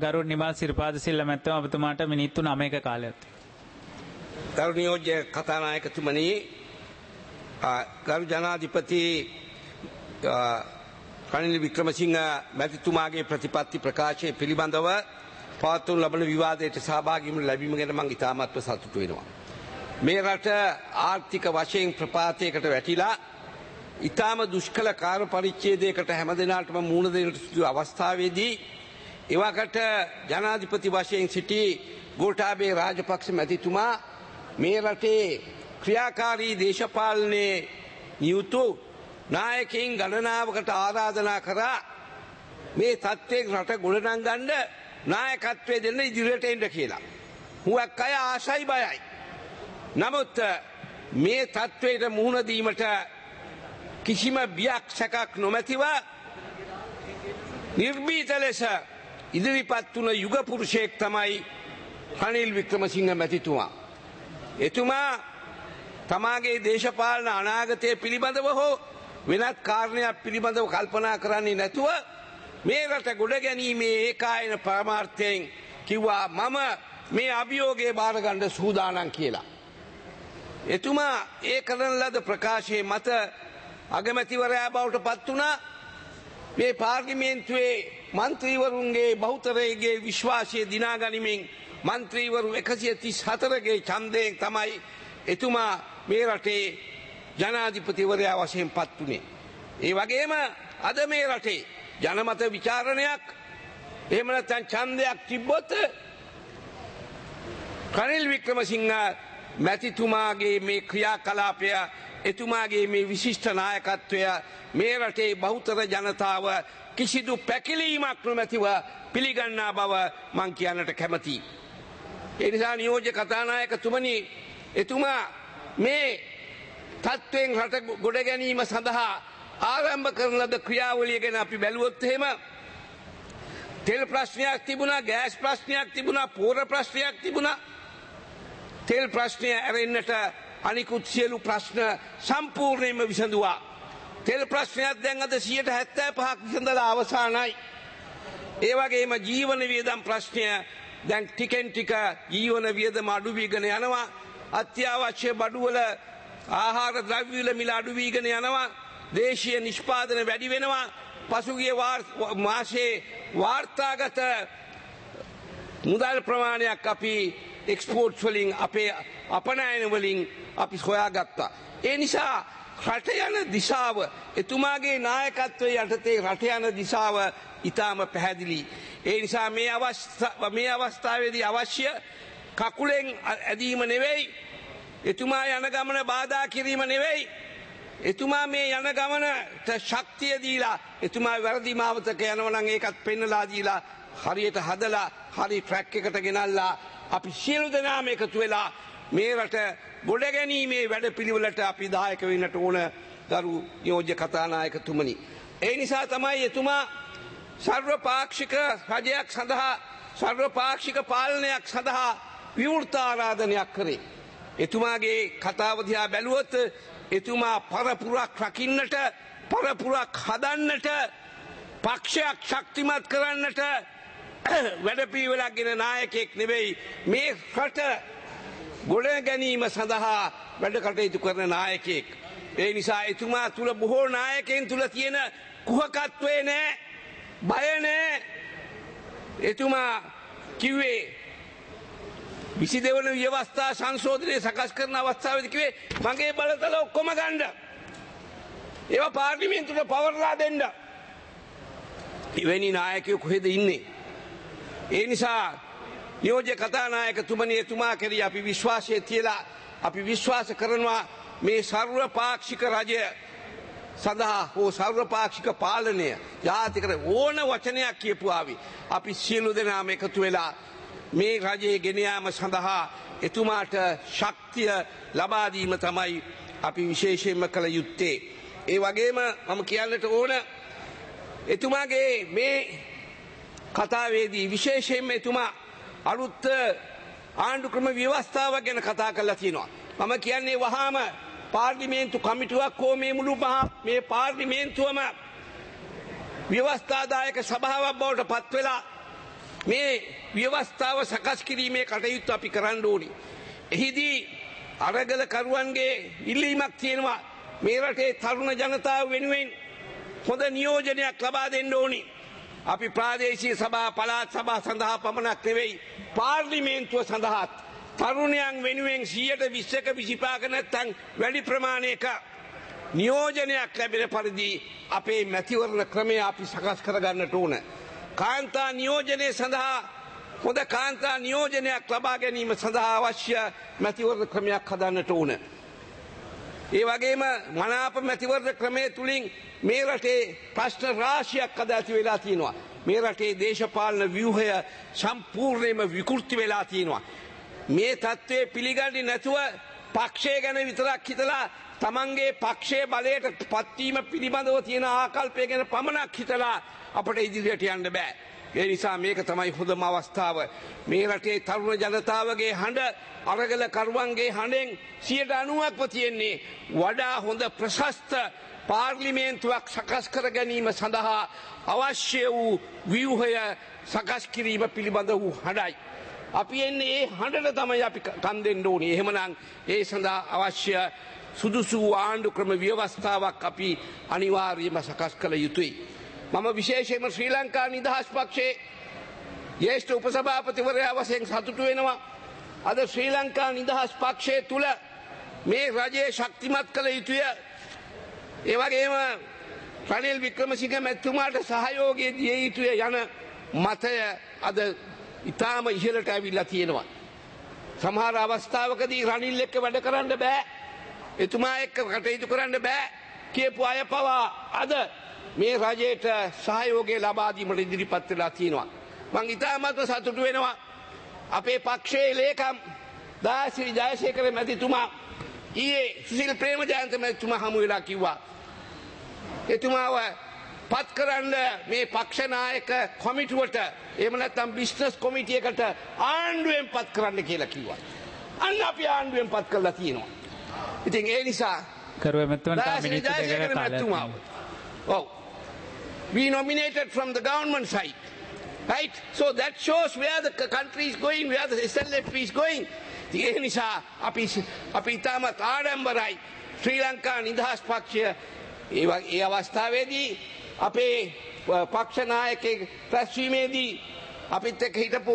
ගරු නිමල් සිරිපාද සිල්ල මැත්තම ඔබතුමාට මිනිත්තු 9ක කාලයක්. ගරු නියෝජ්‍ය කතානායකතුමනි, ගරු ජනාධිපති රනිල් වික්‍රමසිංහ මැතිතුමාගේ ප්‍රතිපත්ති ප්‍රකාශය පිළිබඳව පවත්වනු ලබන විවාදයට සහභාගී වීම ලැබීම ගැන මම ඉතාමත්ව සතුටු වෙනවා. මේ රට ආර්ථික වශයෙන් ප්‍රපාතයකට වැටිලා ඉතාම දුෂ්කර කාර්ය පරිච්ඡේදයකට හැමදෙනාටම මුහුණ දෙන්නට සිදු අවස්ථාවේදී එවකට ජනාධිපති වශයෙන් සිටි ගෝඨාභය රාජපක්ෂ මැතිතුමා මේ රටේ ක්‍රියාකාරී දේශපාලනයේ නියුතු නායකයින් ගණනාවකට ආරාධනා කරා මේ තත්ත්වයෙන් රට ගොඩනංගන්න නායකත්වය දෙන්න ඉදිරියට එන්න කියලා. හුඟක් අය ආශයි බයයි. නමුත් මේ තත්ත්වයට මුහුණ දීමට කිසිම බියක් සැකක් නොමැතිව නිර්භීත ලෙස ඉදිරිපත් වුණ යුග පුරුෂයෙක් තමයි රනිල් වික්‍රමසිංහ මැතිතුමා. එතුමා තමාගේ දේශපාලන අනාගතය පිළිබඳව හෝ වෙනත් කාරණයක් පිළිබඳව කල්පනා කරන්නේ නැතුව මේ රට ගොඩ ගැනීමේ ඒකායන පරමාර්ථයෙන් කිව්වා මම මේ අභියෝගය බාර ගන්න සූදානම් කියලා. එතුමා ඒ කරන ලද ප්‍රකාශයේ මත අගමැතිවරයා බවට පත් වුණා. මේ පාර්ලිමේන්තුවේ මන්ත්‍රීවරුන්ගේ බහුතරයේ විශ්වාසය දිනා ගනිමින් මන්ත්‍රීවරු 134ගේ ඡන්දයෙන් තමයි එතුමා මේ රටේ ජනාධිපතිවරයා වශයෙන් පත් වුණේ. ඒ වගේම අද මේ රටේ ජනමත විචාරණයක් එහෙම නැත්නම් ඡන්දයක් තිබ්බොත් රනිල් වික්‍රමසිංහ මැතිතුමාගේ මේ ක්‍රියාකලාපය එතුමාගේ මේ විශිෂ්ට නායකත්වය මේ රටේ බහුතර ජනතාව කිසිදු පැකිලීමක් නොමැතිව පිළිගන්නා බව මං කියන්නට කැමතියි. ඒ නිසා නියෝජ්‍ය කතානායකතුමනි, එතුමා මේ තත්ත්වයෙන් රට ගොඩ ගැනීම සඳහා ආරම්භ කරන ලද ක්‍රියාවලිය ගැන අපි බැලුවොත් එහෙම තෙල් ප්‍රශ්නයක් තිබුණා, ගෑස් ප්‍රශ්නයක් තිබුණා, පෝර ප්‍රශ්නයක් තිබුණා. තෙල් ප්‍රශ්නය ඇරෙන්නට අනිකුත් සියලු ප්‍රශ්න සම්පූර්ණයෙන්ම විසඳුවා. තෙල් ප්‍රශ්නයක් දැන් අද 75% විසඳලා අවසానයි. ඒ වගේම ජීවන වියදම් ප්‍රශ්නය දැන් ටිකෙන් ටික ජීවන වියදම අඩු වීගෙන යනවා. අත්‍යවශ්‍ය බඩුවල ආහාර ද්‍රව්‍ය වල මිල අඩු වීගෙන යනවා. දේශීය නිෂ්පාදන වැඩි වෙනවා. පසුගිය මාසයේ වාර්තාගත මුදල් ප්‍රමාණයක් අපි එක්ස්පෝර්ට් වලින් අපේ අපනයන වලින් අපි හොයාගත්තා. ඒ නිසා රට යන දිශාව එතුමාගේ නායකත්වයේ යටතේ රට යන දිශාව ඊටාම පැහැදිලි. ඒ නිසා මේ අවස්ථාවේදී අවශ්‍ය කකුලෙන් ඇදීම නෙවෙයි, එතුමා යන ගමන බාධා කිරීම නෙවෙයි, එතුමා මේ යන ගමනට ශක්තිය දීලා එතුමා වැරදි මාවතක යනවා නම් ඒකත් පෙන්නලා දීලා හරියට හදලා හරි ට්‍රැක් එකට ගෙනල්ලා අපි සියලු දෙනාම එකතු වෙලා මේ රට ගොඩ ගැනීමේ වැඩපිළිවෙලට අපි දායක වෙන්නට ඕන ගරු නියෝජ්‍ය කතානායකතුමනි. ඒ නිසා තමයි එතුමා සර්වපාක්ෂික රජයක් සඳහා සර්වපාක්ෂික පාලනයක් සඳහා විවෘත ආරාධනයක් කරේ. එතුමාගේ කතාව දිහා බැලුවොත් එතුමා පරපුරක් රකින්නට, පරපුරක් හදන්නට, පක්ෂයක් ශක්තිමත් කරන්නට වැඩපිළිවෙලක් ගෙන නායකයෙක් නෙවෙයි, මේ රට ගොඩ ගැනීම සඳහා වැඩ කටයුතු කරන නායකයෙක්. ඒ නිසා එතුමා තුල බොහෝ නායකයන් තුල තියෙන කුහකත්වේ නෑ, බය නෑ. එතුමා කිව්වේ 22 වන ව්‍යවස්ථා සංශෝධනය සකස් කරන අවස්ථාවේදී කිව්වේ මගේ බලතල ඔක්කොම ගන්න. ඒවා පාර්ලිමේන්තුවට පවර්ලා දෙන්න. එවැනි නායකයෝ කොහෙද ඉන්නේ? ඒ නිසා නියෝජ්‍ය කතානායකතුමනි, එතුමා කෙරෙහි අපි විශ්වාසය තියලා අපි විශ්වාස කරනවා මේ සර්වපාක්ෂික රජය සඳහා හෝ සර්වපාක්ෂික පාලනය ජාතික ඕන වචනයක් කියපුවාවි අපි සියලු දෙනාම එකතු වෙලා මේ රජයේ ගෙන යාම සඳහා එතුමාට ශක්තිය ලබා දීම තමයි අපි විශේෂයෙන්ම කළ යුත්තේ. ඒ වගේම මම කියන්නට ඕන එතුමාගේ මේ කතාවේදී විශේෂයෙන්ම එතුමා අලුත් ආණ්ඩු ක්‍රම ව්‍යවස්ථාව ගැන කතා කරලා තියෙනවා. මම කියන්නේ වහාම පාර්ලිමේන්තු කමිටුවක් හෝ මේ මුළු මේ පාර්ලිමේන්තුවම ව්‍යවස්ථාදායක සභාවක් බවට පත් වෙලා මේ ව්‍යවස්ථාව සකස් කිරීමේ කටයුත්ත අපි කරන්න ඕනි. එහිදී අරගල කරුවන්ගේ ඉල්ලීමක් තියෙනවා මේ රටේ තරුණ ජනතාව වෙනුවෙන් හොඳ නියෝජනයක් ලබා දෙන්න ඕනි. අපි ප්‍රාදේශීය සභා පළාත් සභා සඳහා පමණක් නෙවෙයි පාර්ලිමේන්තුව සඳහාත් තරුණයන් වෙනුවෙන් 120ක 25ක නැත්නම් වැඩි ප්‍රමාණයක නියෝජනයක් ලැබෙන පරිදි අපේ මැතිවරණ ක්‍රමය අපි සකස් කරගන්නට ඕන. කාන්තා නියෝජනය සඳහා හොඳ කාන්තා නියෝජනයක් ලබා ගැනීම සඳහා අවශ්‍ය මැතිවරණ ක්‍රමයක් හදන්නට ඕන. ඒ වගේම මනාප මැතිවරණ ක්‍රමය තුලින් මේ රටේ ප්‍රශ්න රාශියක් අද ඇති වෙලා තියෙනවා. මේ රටේ දේශපාලන ව්‍යුහය සම්පූර්ණයෙන්ම විකෘති වෙලා තියෙනවා. මේ තත්ත්වයේ පිළිගන්නේ නැතුව පක්ෂය ගැන විතරක් හිතලා තමන්ගේ පක්ෂයේ බලයට පත්වීම පිළිබඳව තියෙන ආකල්පය ගැන පමණක් හිතලා අපට ඉදිරියට යන්න බෑ. ඒ නිසා මේක තමයි හොඳම අවස්ථාව. මේ රටේ තරුණ ජනතාවගේ හඬ අරගල කරුවන්ගේ හඬෙන් 90%ක්ම තියෙන්නේ වඩා හොඳ ප්‍රශස්ත පාර්ලිමේන්තුවක් සකස් කර ගැනීම සඳහා අවශ්‍ය වූ ව්‍යුහය සකස් කිරීම පිළිබඳ වූ හඬයි. අපි එන්නේ ඒ හඬට තමයි අපි කන් දෙන්න ඕනේ. එහෙමනම් ඒ සඳහා අවශ්‍ය සුදුසු ආණ්ඩු ක්‍රම ව්‍යවස්ථාවක් අපි අනිවාර්යයෙන්ම සකස් කළ යුතුයි. මම විශේෂයෙන්ම ශ්‍රී ලංකා නිදහස් පක්ෂයේ ජ්‍යෙෂ්ඨ උපසභාපතිවරයා වශයෙන් සතුටු වෙනවා. අද ශ්‍රී ලංකා නිදහස් පක්ෂය තුල මේ රජය ශක්තිමත් කළ යුතුය. ඒ වගේම රනිල් වික්‍රමසිංහ මැතිතුමාට සහයෝගය දිය යුතුය යන මතය අද ඉතාම ඉහළට ඇවිල්ලා තියෙනවා. සමහර අවස්ථාවකදී රනිල් එක්ක වැඩ කරන්න බෑ. එතුමා එක්ක කටයුතු කරන්න බෑ කියපු අය පවා අද මේ රජයට සහයෝගය ලබා දීමට ඉදිරිපත් වෙලා තියෙනවා. මම ඉතාමත්ම සතුටු වෙනවා. අපේ පක්ෂයේ ලේකම් දාසිරි ජයසේකර මැතිතුමා ඊයේ සුසිල් ප්‍රේමජයන්ත මැතිතුමා හමු වෙලා කිව්වා එතුමාව පත් කරන්න මේ පක්ෂ නායක කොමිටුවට එහෙම නැත්නම් බිස්නස් කොමිටියකට ආණ්ඩුවෙන් පත් කරන්න කියලා කිව්වා. අන්න අපි ආණ්ඩුවෙන් පත් කරලා තියෙනවා. ඉතින් ඒ නිසා කරුවේ මෙතුමන්ට මිනිත්තු දෙකක කාලයක්. Oh, we nominated from the government side, right? So that shows where the country is going, where the SLP is going. ඒ නිසා අපි තාමත් ආඩම්බරයි ශ්‍රී ලංකා නිදහස් පක්ෂය ඒ අවස්ථාවේදී අපේ පක්ෂ නායකයෙක් රැස්වීමේදී අපිත් එක්ක හිටපු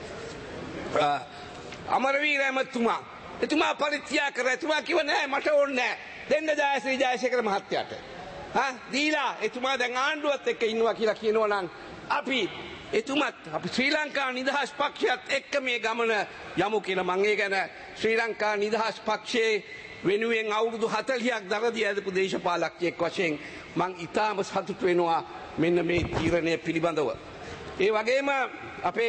අමරවීර ඇමතුමා එතුමා පරිත්‍යාග කරා. එතුමා කිව්ව නෑ මට ඕනේ නෑ දෙන්න ජයශ්‍රී ජයසේකර මහත්තයාට. දීලා එතුමා දැන් ආණ්ඩුවත් එක්ක ඉන්නවා කියලා කියනවා නම් අපි එතුමත් අපි ශ්‍රී ලංකා නිදහස් පක්ෂයත් එක්ක මේ ගමන යමු කියලා මම ඒ ගැන ශ්‍රී ලංකා නිදහස් පක්ෂයේ වෙනුවෙන් අවුරුදු 40ක් දරදී ඇදපු දේශපාලකයෙක් වශයෙන් මම ඊටාම සතුටු වෙනවා මෙන්න මේ තීරණය පිළිබඳව. ඒ වගේම අපේ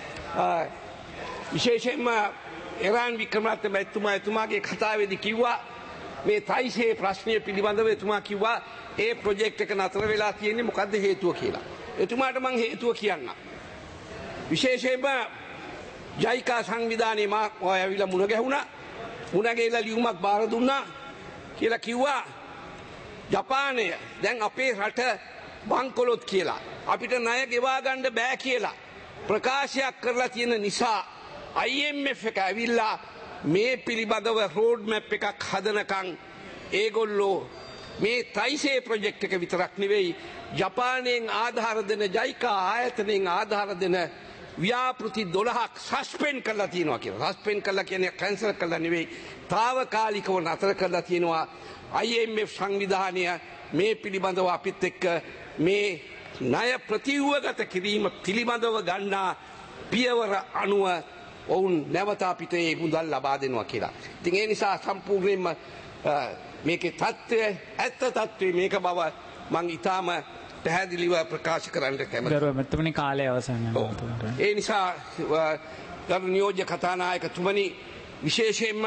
විශේෂයෙන්ම එරාන් වික්‍රමරත්න මැතිතුමා එතුමාගේ කතාවේදී කිව්වා මේ තයිසේ ප්‍රශ්නය පිළිබඳව එතුමා කිව්වා ඒ ප්‍රොජෙක්ට් එක නතර වෙලා තියෙන්නේ මොකද්ද හේතුව කියලා. එතුමාට මම හේතුව කියන්නම්. විශේෂයෙන්ම ජයිකා සංවිධානයේ මා ඇවිල්ලා මුණ ගැහුණා. මුණ ගැහිලා ලියුමක් බාර දුන්නා කියලා කිව්වා ජපානය දැන් අපේ රට බංකොලොත් කියලා අපිට ණය ගෙවා ගන්න බෑ කියලා ප්‍රකාශයක් කරලා තියෙන නිසා IMF එක ඇවිල්ලා මේ පිළිබඳව රෝඩ් මැප් එකක් හදනකම් ඒගොල්ලෝ මේ තයිසේ ප්‍රොජෙක්ට් එක විතරක් නෙවෙයි ජපානයෙන් ආධාර දෙන ජයිකා ආයතනයෙන් ආධාර දෙන ව්‍යාපෘති 12ක් සස්පෙන්ඩ් කරලා තියෙනවා කියලා. සස්පෙන්ඩ් කරලා කියන්නේ කැන්සල් කරලා නෙවෙයි తాවකාලිකව නතර කරලා තියෙනවා. IMF සංවිධානය මේ පිළිබඳව අපිත් එක්ක මේ ණය ප්‍රතිව්‍යුහගත කිරීම පිළිබඳව ගන්නා පියවර අනුව ඔවුන් නැවත අපිට ඒ මුදල් ලබා දෙනවා කියලා. ඉතින් ඒ නිසා සම්පූර්ණයෙන්ම මේකේ தත්ත්වය ඇත්ත தත්ත්වය මේක බව මම ඊටාම පැහැදිලිව ප්‍රකාශ කරන්න කැමතියි. ගරුව මෙතුමනි කාලය අවසන් වෙනවා. ඒ නිසා ගරු නියෝජ්‍ය කතානායකතුමනි විශේෂයෙන්ම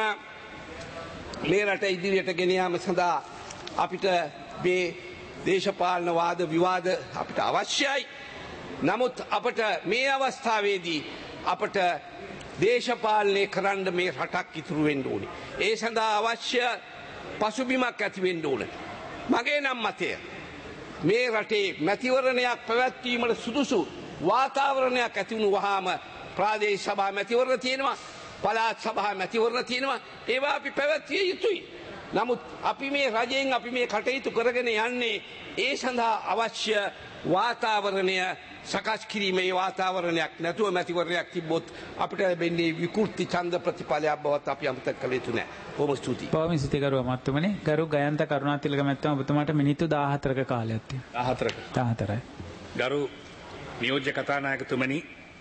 මේ රට ඉදිරියට ගෙන යාම සඳහා අපිට මේ දේශපාලන වාද විවාද අපිට අවශ්‍යයි. නමුත් අපට මේ අවස්ථාවේදී අපට දේශපාලනය කරන්න මේ රටක් ඉතුරු වෙන්න ඕනේ. ඒ සඳහා අවශ්‍ය පසුබිමක් ඇති වෙන්න ඕනේ. මගේ නම් මතය මේ රටේ මැතිවරණයක් පැවැත්වීමට සුදුසු වාතාවරණයක් ඇති වුණු වහාම ප්‍රාදේශ සභා මැතිවරණ තියෙනවා, පළාත් සභා මැතිවරණ තියෙනවා. ඒවා අපි පැවැත්විය යුතුයි. නමුත් අපි මේ රජයෙන් අපි මේ කටයුතු කරගෙන යන්නේ ඒ සඳහා අවශ්‍ය වාතාවරණය සකස් කිරීමේ වාතාවරණයක් නැතුව මැතිවරණයක් තිබ්බොත් අපිට ලැබෙන්නේ විකෘති ඡන්ද ප්‍රතිඵලයක් බවත් අපි අමතක කළ යුතු නැහැ. බොහොම ස්තුතියි. බොහොම ස්තුතියි ගරු අමාත්‍යතුමනි. ගරු ගයන්ත කරුණාතිලක මැතිතුමා ඔබතුමාට මිනිත්තු 14ක කාලයක් තියෙනවා. 14යි. ගරු නියෝජ්‍ය කතානායකතුමනි,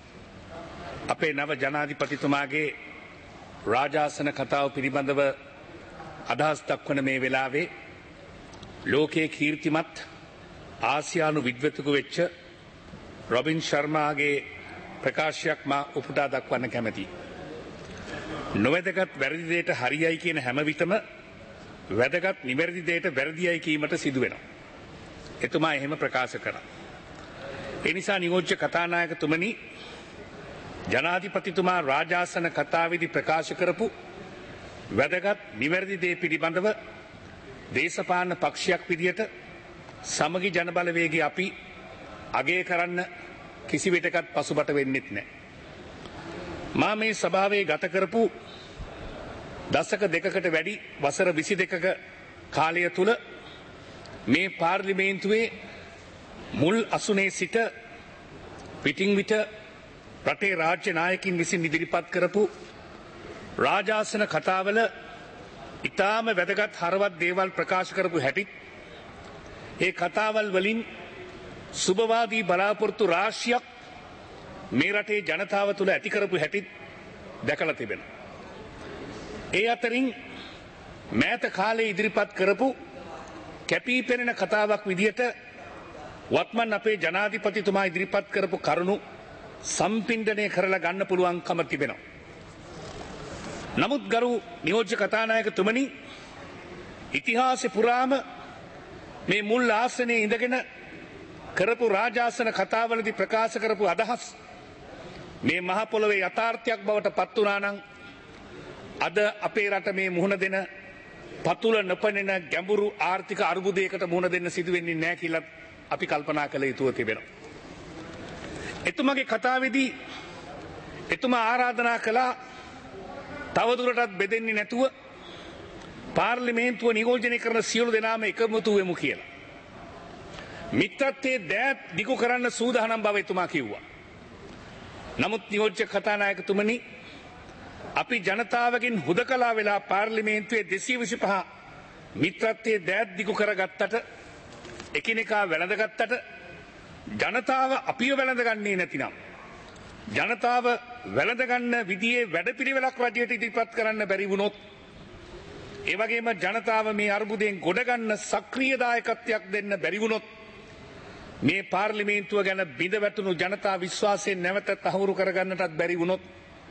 අපේ නව ජනාධිපතිතුමාගේ රාජාසන කතාව පිළිබඳව අදහස් දක්වන මේ වෙලාවේ ලෝකයේ කීර්තිමත් ආසියානු විද්වතුකු වෙච්ච රොබින් ශර්මාගේ ප්‍රකාශයක් මා උපුටා දක්වන්න කැමැතියි. නොවැදගත් වැරදි දෙයට හරියයි කියන හැම විටම වැදගත් නිවැරදි දෙයට වැරදියයි කීමට සිදු වෙනවා. එතුමා එහෙම ප්‍රකාශ කරා. ඒ නිසා නියෝජ්‍ය කතානායකතුමනි, ජනාධිපතිතුමා රාජාසන කතාවේදී ප්‍රකාශ කරපු වැදගත් නිවැරදි දේ පිළිබඳව දේශපාලන පක්ෂයක් විදියට සමගි ජනබලවේගය අපි අගය කරන්න කිසිවිටකත් පසුබට වෙන්නෙත් නැහැ. මා මේ සභාවේ ගත කරපු දශක දෙකකට වැඩි වසර 22ක කාලය තුල මේ පාර්ලිමේන්තුවේ මුල් අසුනේ සිට පිටින් විට රටේ රාජ්‍ය නායකින් විසින් ඉදිරිපත් කරපු රාජාසන කතාවල ඉතාම වැදගත් හරවත් දේවල් ප්‍රකාශ කරපු හැටි, ඒ කතාවල් වලින් සුබවාදී බලාපොරොත්තු රාශියක් මේ රටේ ජනතාව තුළ ඇති කරපු හැටි දැකලා තිබෙනවා. ඒ අතරින් මෑත කාලේ ඉදිරිපත් කරපු කැපී පෙනෙන කතාවක් විදියට වත්මන් අපේ ජනාධිපතිතුමා ඉදිරිපත් කරපු කරුණු සම්පින්ඩණය කරලා ගන්න පුළුවන්කම තිබෙනවා. නමුත් ගරු නියෝජ්‍ය කතානායකතුමනි, ඉතිහාසෙ පුරාම මේ මුල් ආසනයේ ඉඳගෙන කරපු රාජාසන කතාවලදී ප්‍රකාශ කරපු අදහස් මේ මහ පොළොවේ යථාර්ථයක් බවට පත් වුණා නම් අද අපේ රට මේ මුහුණ දෙන පතුල නොපෙනෙන ගැඹුරු ආර්ථික අර්බුදයකට මුහුණ දෙන්න සිදු වෙන්නේ නැහැ කියලා අපි කල්පනා කළ යුතුව තිබෙනවා. එතුමාගේ කතාවේදී එතුමා ආරාධනා කළා තවදුරටත් බෙදෙන්නේ නැතුව පාර්ලිමේන්තුව නියෝජනය කරන සියලු දෙනාම එකමුතු වෙමු කියලා. මිත්‍රත්වයේ දෑත් දිගු කරන්න සූදානම් බව එතුමා කිව්වා. නමුත් නියෝජ්‍ය කතානායකතුමනි, අපි ජනතාවගෙන් හුදකලා වෙලා පාර්ලිමේන්තුවේ 225 මිත්‍රත්වයේ දෑත් දිගු කරගත්තට, එකිනෙකා වැළඳගත්තට ජනතාව අපිව වැළඳගන්නේ නැතිනම්, ජනතාව වැළඳගන්න විදියේ වැඩපිළිවෙලක් රජයට ඉදිරිපත් කරන්න බැරි වුණොත්, ඒ වගේම ජනතාව මේ අර්බුදයෙන් ගොඩගන්න සක්‍රීය දායකත්වයක් දෙන්න බැරි වුණොත්, මේ පාර්ලිමේන්තුව ගැන බිඳ වැටුණු ජනතා විශ්වාසයෙන් නැවත තහවුරු කරගන්නටත් බැරි වුණොත්,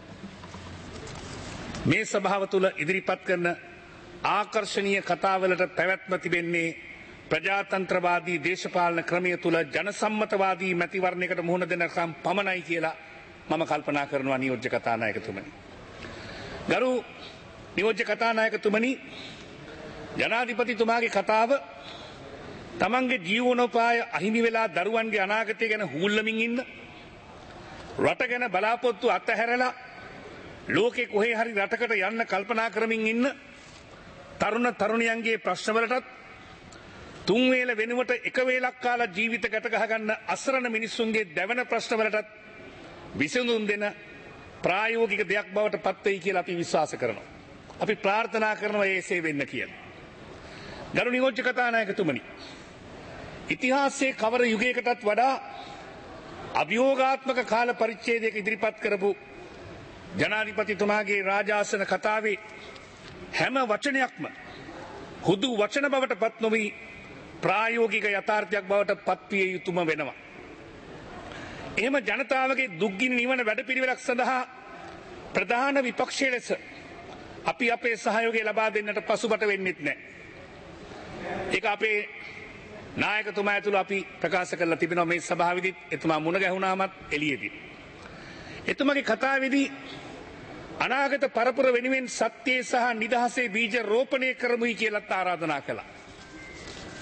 මේ සභාව තුළ ඉදිරිපත් කරන ආකර්ශනීය කතාවලට පැවැත්ම තිබෙන්නේ ප්‍රජාතන්ත්‍රවාදී දේශපාලන ක්‍රමය තුළ ජනසම්මතවාදී මැතිවරණයකට මුහුණ දෙනකම් පමණයි කියලා මම කල්පනා කරනවා නියෝජ්‍ය කතානායකතුමනි. ගරු නියෝජ්‍ය කතානායකතුමනි, ජනාධිපතිතුමාගේ කතාව තමන්ගේ ජීවනෝපාය අහිමි වෙලා දරුවන්ගේ අනාගතය ගැන හූල්ලමින් ඉන්න, රට ගැන බලාපොරොත්තු අතහැරලා ලෝකේ කොහේ හරි රටකට යන්න කල්පනා කරමින් ඉන්න තරුණ තරුණියන්ගේ ප්‍රශ්නවලටත්, තුන් වේල වෙනුවට එක වේලක් කාලා ජීවිත ගත ගහගන්න අසරණ මිනිස්සුන්ගේ දැවෙන ප්‍රශ්නවලටත් විසඳුම් දෙන ප්‍රායෝගික දෙයක් බවට පත් වෙයි කියලා අපි විශ්වාස කරනවා. අපි ප්‍රාර්ථනා කරනවා ඒසේ වෙන්න කියලා. ගරු නියෝජ්‍ය කතානායකතුමනි, ඉතිහාසයේ කවර යුගයකටත් වඩා අභියෝගාත්මක කාල පරිච්ඡේදයක ඉදිරිපත් කරපු ජනාධිපතිතුමාගේ රාජාසන කතාවේ හැම වචනයක්ම හුදු වචන බවට පත් නොවි ප්‍රායෝගික යථාර්ථයක් බවට පත්විය යුතුම වෙනවා. එහෙම ජනතාවගේ දුක්ගිනි නිවන වැඩපිළිවෙලක් සඳහා ප්‍රධාන විපක්ෂය ලෙස අපි අපේ සහයෝගය ලබා දෙන්නට පසුබට වෙන්නෙත් නැහැ. ඒක අපේ නායකතුමා ඇතුළු අපි ප්‍රකාශ කරලා තිබෙනවා මේ සභාවේදීත්, එතුමා මුණ ගැහුණාමත් එළියේදී. එතුමාගේ කතාවේදී අනාගත පරපුර වෙනුවෙන් සත්‍යයේ සහ නිදහසේ බීජ රෝපණය කරමුයි කියලාත් ආරාධනා කළා.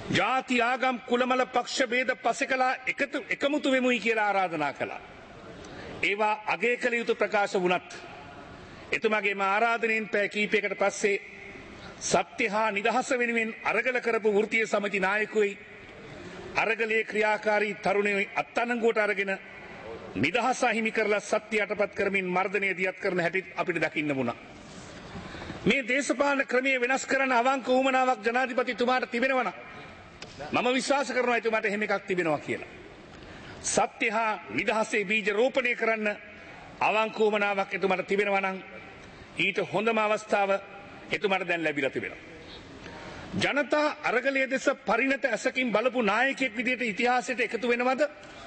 ජාති ආගම් කුලමල පක්ෂ ભેද පසෙකලා එකමුතු වෙමුයි කියලා ආරාධනා කළා. ඒවා අගය කළ යුතු ප්‍රකාශ වුණත් එතුමාගේම ආරාධනයෙන් පැය කීපයකට පස්සේ සත්‍ය හා නිදහස වෙනුවෙන් අරගල කරපු වෘත්තීය සමිති නායකයෝයි අරගලයේ ක්‍රියාකාරී තරුණයෝ අත්අඩංගුවට අරගෙන නිදහස අහිමි කරලා සත්‍ය යටපත් කරමින් මර්ධනය දියත් කරන හැටි අපිට දකින්න වුණා. මේ දේශපාලන ක්‍රමයේ වෙනස් කරන අවංක උවමනාවක් ජනාධිපතිතුමාට තිබෙනවා නම් මම විශ්වාස කරනවා එතුමාට එහෙම එකක් තිබෙනවා කියලා. සත්‍ය හා නිදහසේ බීජ රෝපණය කරන්න අවංක උවමනාවක් එතුමාට තිබෙනවා නම් ඊට හොඳම අවස්ථාව එතුමාට දැන් ලැබිලා තිබෙනවා. ජනතා අරගලයේ දෙස පරිණත ඇසකින් බලපු නායකයෙක් විදිහට ඉතිහාසයට එකතු වෙනවද?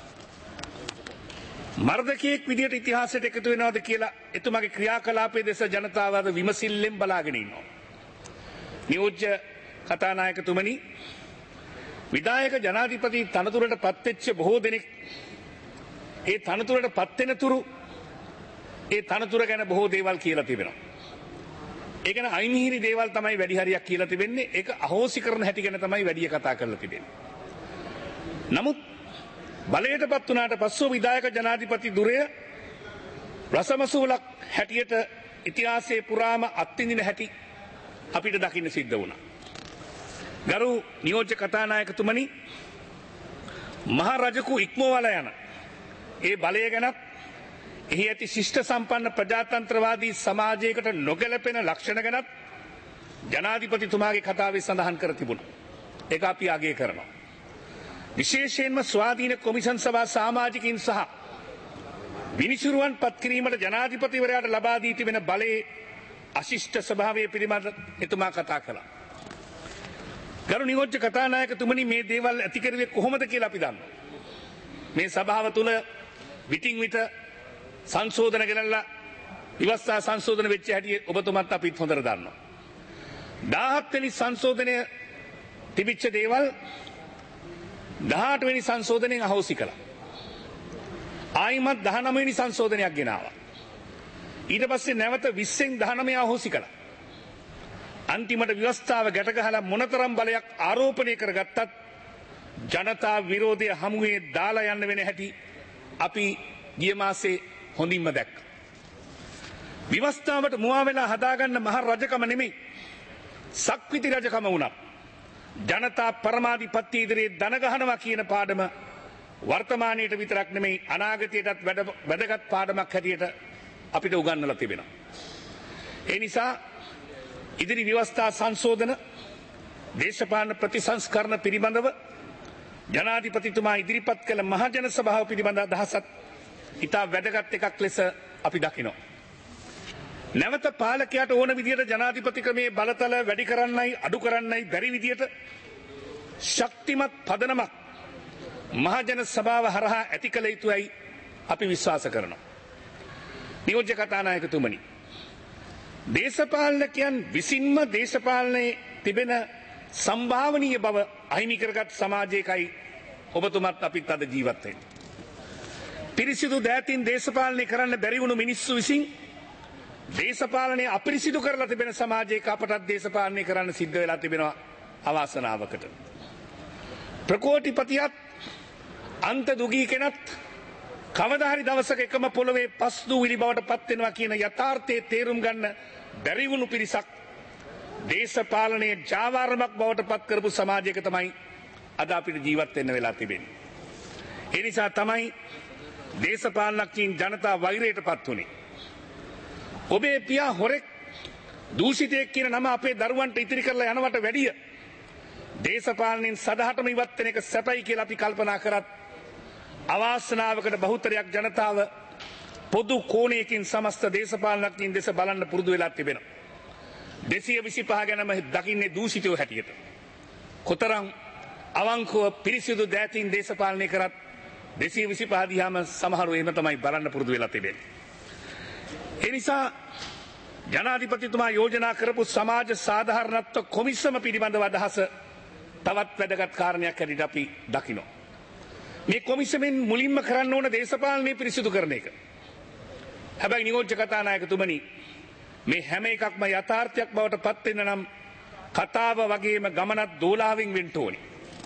මර්ධකයෙක් විදිහට ඉතිහාසයට එකතු වෙනවද කියලා එතුමාගේ ක්‍රියාකලාපයේ දෙස ජනතාව අද විමසිල්ලෙන් බලාගෙන ඉන්නවා. නියෝජ්‍ය කතානායකතුමනි, විධායක ජනාධිපති තනතුරට පත්වෙච්ච බොහෝ දෙනෙක් ඒ තනතුරට පත් වෙන තුරු ඒ තනතුර ගැන බොහෝ දේවල් කියලා තිබෙනවා. ඒ ගැන අයිමිහිරි දේවල් තමයි වැඩි හරියක් කියලා තිබෙන්නේ. ඒක අහෝසි කරන හැටි ගැන තමයි වැඩි කතා කරලා තිබෙන්නේ. නමුත් බලයටපත් වුණාට පස්සෙ විධායක ජනාධිපති ධුරය රසමසූලක් හැටියට ඉතිහාසයේ පුරාම අත්විඳින හැටි අපිට දකින්න සිද්ධ වුණා. ගරු නියෝජ්‍ය කතානායකතුමනි, මහා රජකු ඉක්මවලා යන ඒ බලය ගැනත් එහි ඇති ශිෂ්ට සම්පන්න ප්‍රජාතන්ත්‍රවාදී සමාජයකට නොගැලපෙන ලක්ෂණ ගැනත් ජනාධිපතිතුමාගේ කතාවේ සඳහන් කර තිබුණා. ඒක අපි අගය කරනවා. විශේෂයෙන්ම ස්වාධීන කොමිෂන් සභා සමාජිකින් සහ විනිසුරුවන් පත් කිරීමට ජනාධිපතිවරයාට ලබා දී තිබෙන බලයේ අශිෂ්ට ස්වභාවය පිළිබඳ එතුමා කතා කළා. ගරු නියෝජ්‍ය කතානායකතුමනි, මේ දේවල් ඇති කරුවේ කොහොමද කියලා අපි දන්නවා. මේ සභාව තුළ විටින් විට සංශෝධන ගෙනල්ලා විවස්ථා සංශෝධන වෙච්ච හැටි ඔබතුමත් අපිත් හොඳට දන්නවා. 17 වෙනි සංශෝධනය තිබිච්ච දේවල් 18 වෙනි සංශෝධනයෙන් අහෝසි කළා. ආයිමත් 19 වෙනි සංශෝධනයක් ගෙනාවා. ඊට පස්සේ නැවත 20න් 19 අහෝසි කළා. අන්තිමට ව්‍යවස්ථාව ගැට ගහලා මොනතරම් බලයක් ආරෝපණය කරගත්තත් ජනතා විරෝධය හමුවේ දාලා යන්න වෙන හැටි අපි ගිය මාසේ හොඳින්ම දැක්කා. ව්‍යවස්ථාවට මුවා වෙලා හදාගන්න මහ රජකම නෙමෙයි, සක්විති රජකම වුණා. ජනතා පරමාධිපත්‍ය ඉදිරියේ දන ගහනවා කියන පාඩම වර්තමානයේට විතරක් නෙමෙයි අනාගතයටත් වැදගත් පාඩමක් හැටියට අපිට උගන්වලා තිබෙනවා. ඒ නිසා ඉදිරි ව්‍යවස්ථා සංශෝධන දේශපාලන ප්‍රතිසංස්කරණ පිළිබඳව ජනාධිපතිතුමා ඉදිරිපත් කළ මහජන සභාව පිළිබඳ අදහසත් ඉතා වැදගත් එකක් ලෙස අපි දකිනවා. නැවත පාලකයාට ඕන විදියට ජනාධිපති ක්‍රමයේ බලතල වැඩි කරන්නයි අඩු කරන්නයි බැරි විදියට ශක්තිමත් පදනමක් මහජන සභාව හරහා ඇති කළ යුතුයි අපි විශ්වාස කරනවා. නියෝජ්‍ය කතානායකතුමනි, දේශපාලනකයන් විසින්ම දේශපාලනයේ තිබෙන සම්භාවනීය බව අහිමි කරගත් සමාජයකයි ඔබතුමත් අපිත් අද ජීවත් වෙන්නේ. පිරිසිදු දෑතින් දේශපාලනය කරන්න බැරි වුණු මිනිස්සු විසින් දේශපාලනය අපිරිසිදු කරලා තිබෙන සමාජයක අපටත් දේශපාලනය කරන්න සිද්ධ වෙලා තිබෙනවා අවාසනාවකට. ප්‍රකෝටිපතියත් අන්ත දුගී කෙනත් කවදා හරි දවසක එකම පොළවේ පස් දූවිලි බවට පත් වෙනවා කියන යථාර්ථයේ තේරුම් ගන්න බැරි වුණු පිරිසක් දේශපාලනයේ ජාවාරමක් බවට පත් කරපු සමාජයක තමයි අද අපිට ජීවත් වෙන්න වෙලා තිබෙන්නේ. ඒ නිසා තමයි දේශපාලනඥයින් ජනතා වෛරයට පත් වුණේ. ඔබේ පියා හොරෙක් දූෂිතයෙක් කියන නම අපේ දරුවන්ට ඉතිරි කරලා යනවට වැඩිය දේශපාලනයෙන් සදහටම ඉවත් වෙන එක සැපයි කියලා අපි කල්පනා කරත් අවාසනාවකට බහුතරයක් ජනතාව පොදු කෝණයකින් සමස්ත දේශපාලනඥයින් දෙස බලන්න පුරුදු වෙලා තිබෙනවා. 225 ගැනම දකින්නේ දූෂිතයෝ හැටියට. කොතරම් අවංකව පිරිසිදු දෑතින් දේශපාලනය කරත් 225 දිහාම සමහරව එහෙම තමයි බලන්න පුරුදු වෙලා තිබෙන්නේ. ඒ නිසා ජනාධිපතිතුමා යෝජනා කරපු සමාජ සාධාරණත්ව කොමිසම පිළිබඳව අදහස තවත් වැදගත් කාරණයක් හැටියට අපි දකිනවා. මේ කොමිසමෙන් මුලින්ම කරන්න ඕන දේශපාලනය පිරිසිදු කරන එක. හැබැයි නියෝජ්‍ය කතානායකතුමනි, මේ හැම එකක්ම යථාර්ථයක් බවට පත් වෙන්න නම් කතාව වගේම ගමනත් දෝලාවෙන් වෙන්න ඕනේ.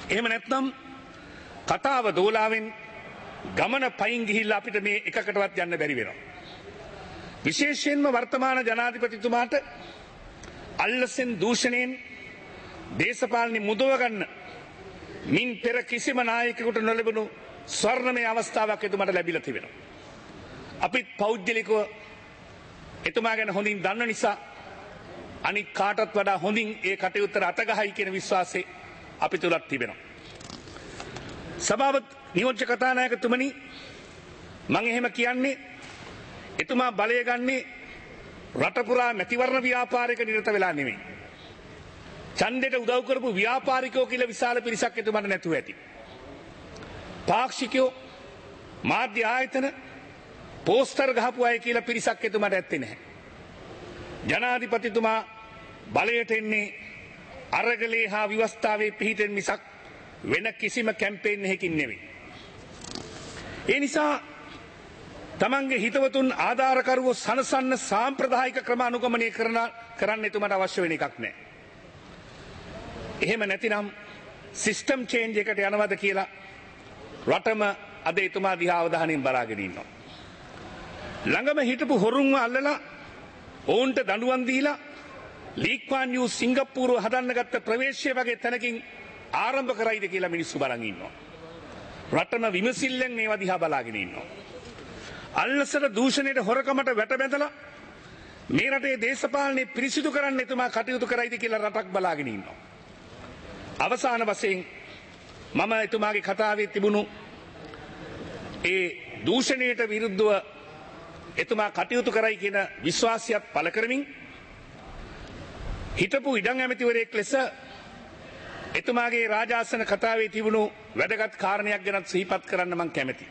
එහෙම නැත්නම් කතාව දෝලාවෙන් ගමන පයින් ගිහිල්ලා අපිට මේ එකකටවත් යන්න බැරි වෙනවා. විශේෂයෙන්ම වර්තමාන ජනාධිපතිතුමාට අල්ලසෙන් දූෂණයෙන් දේශපාලනේ මුදව ගන්න මින් පෙර කිසිම නායකයෙකුට නොලැබුණු ස්වර්ණමය අවස්ථාවක් එතුමාට ලැබිලා තිබෙනවා. අපිත් පෞද්ගලිකව එතුමා ගැන හොඳින් දන්න නිසා අනික් කාටත් වඩා හොඳින් ඒ කටයුත්තට අතගහයි කියන විශ්වාසය අපි තුලත් තිබෙනවා. සභාපති නියෝජ්‍ය කතානායකතුමනි මම එහෙම කියන්නේ එතුමා බලය ගන්නේ රට පුරා මැතිවරණ ව්‍යාපාරයක නිරත වෙලා නෙමෙයි. ඡන්දයට උදව් කරපු ව්‍යාපාරිකයෝ කියලා විශාල පිරිසක් එතුමාට නැතුව ඇති. පාක්ෂිකයෝ මාධ්‍ය ආයතන පෝස්ටර් ගහපු අය කියලා පිරිසක් එතුමාට ඇත්තේ නැහැ. ජනාධිපතිතුමා බලයට එන්නේ අරගලේ හා ව්‍යවස්ථාවේ පිහිටෙන් මිසක් වෙන කිසිම කැම්පේන් එකකින් නෙවෙයි. ඒ නිසා තමන්ගේ හිතවතුන් ආධාරකරුවෝ සනසන්න සාම්ප්‍රදායික ක්‍රම අනුගමනය කරන්න එතුමාට අවශ්‍ය වෙන එකක් නැහැ. එහෙම නැතිනම් සිස්ටම් චේන්ජ් එකට යනවද කියලා රටම අද එතුමා දිහා අවධානයෙන් බලාගෙන ඉන්නවා. ළඟම හිටපු හොරුන්ව අල්ලලා ඔවුන්ට දඬුවම් දීලා ලී ක්වාන් යූ සිංගප්පූරුව හදන්න ගත්ත ප්‍රවේශය වගේ තැනකින් ආරම්භ කරයිද කියලා මිනිස්සු බලන් ඉන්නවා. රටම විමසිල්ලෙන් මේවා දිහා බලාගෙන ඉන්නවා. අල්ලසට දූෂණයට හොරකමට වැට බැඳලා මේ රටේ දේශපාලනේ පිරිසිදු කරන්න එතුමා කටයුතු කරයිද කියලා රටක් බලාගෙන ඉන්නවා. අවසාන වශයෙන් මම එතුමාගේ කතාවේ තිබුණු ඒ දූෂණයට විරුද්ධව එතුමා කටයුතු කරයි කියන විශ්වාසයත් පළ කරමින් හිටපු ඉඩම් ඇමතිවරයෙක් ලෙස එතුමාගේ රාජාසන කතාවේ තිබුණු වැදගත් කාරණයක් ගැන සිහිපත් කරන්න මම කැමැතියි.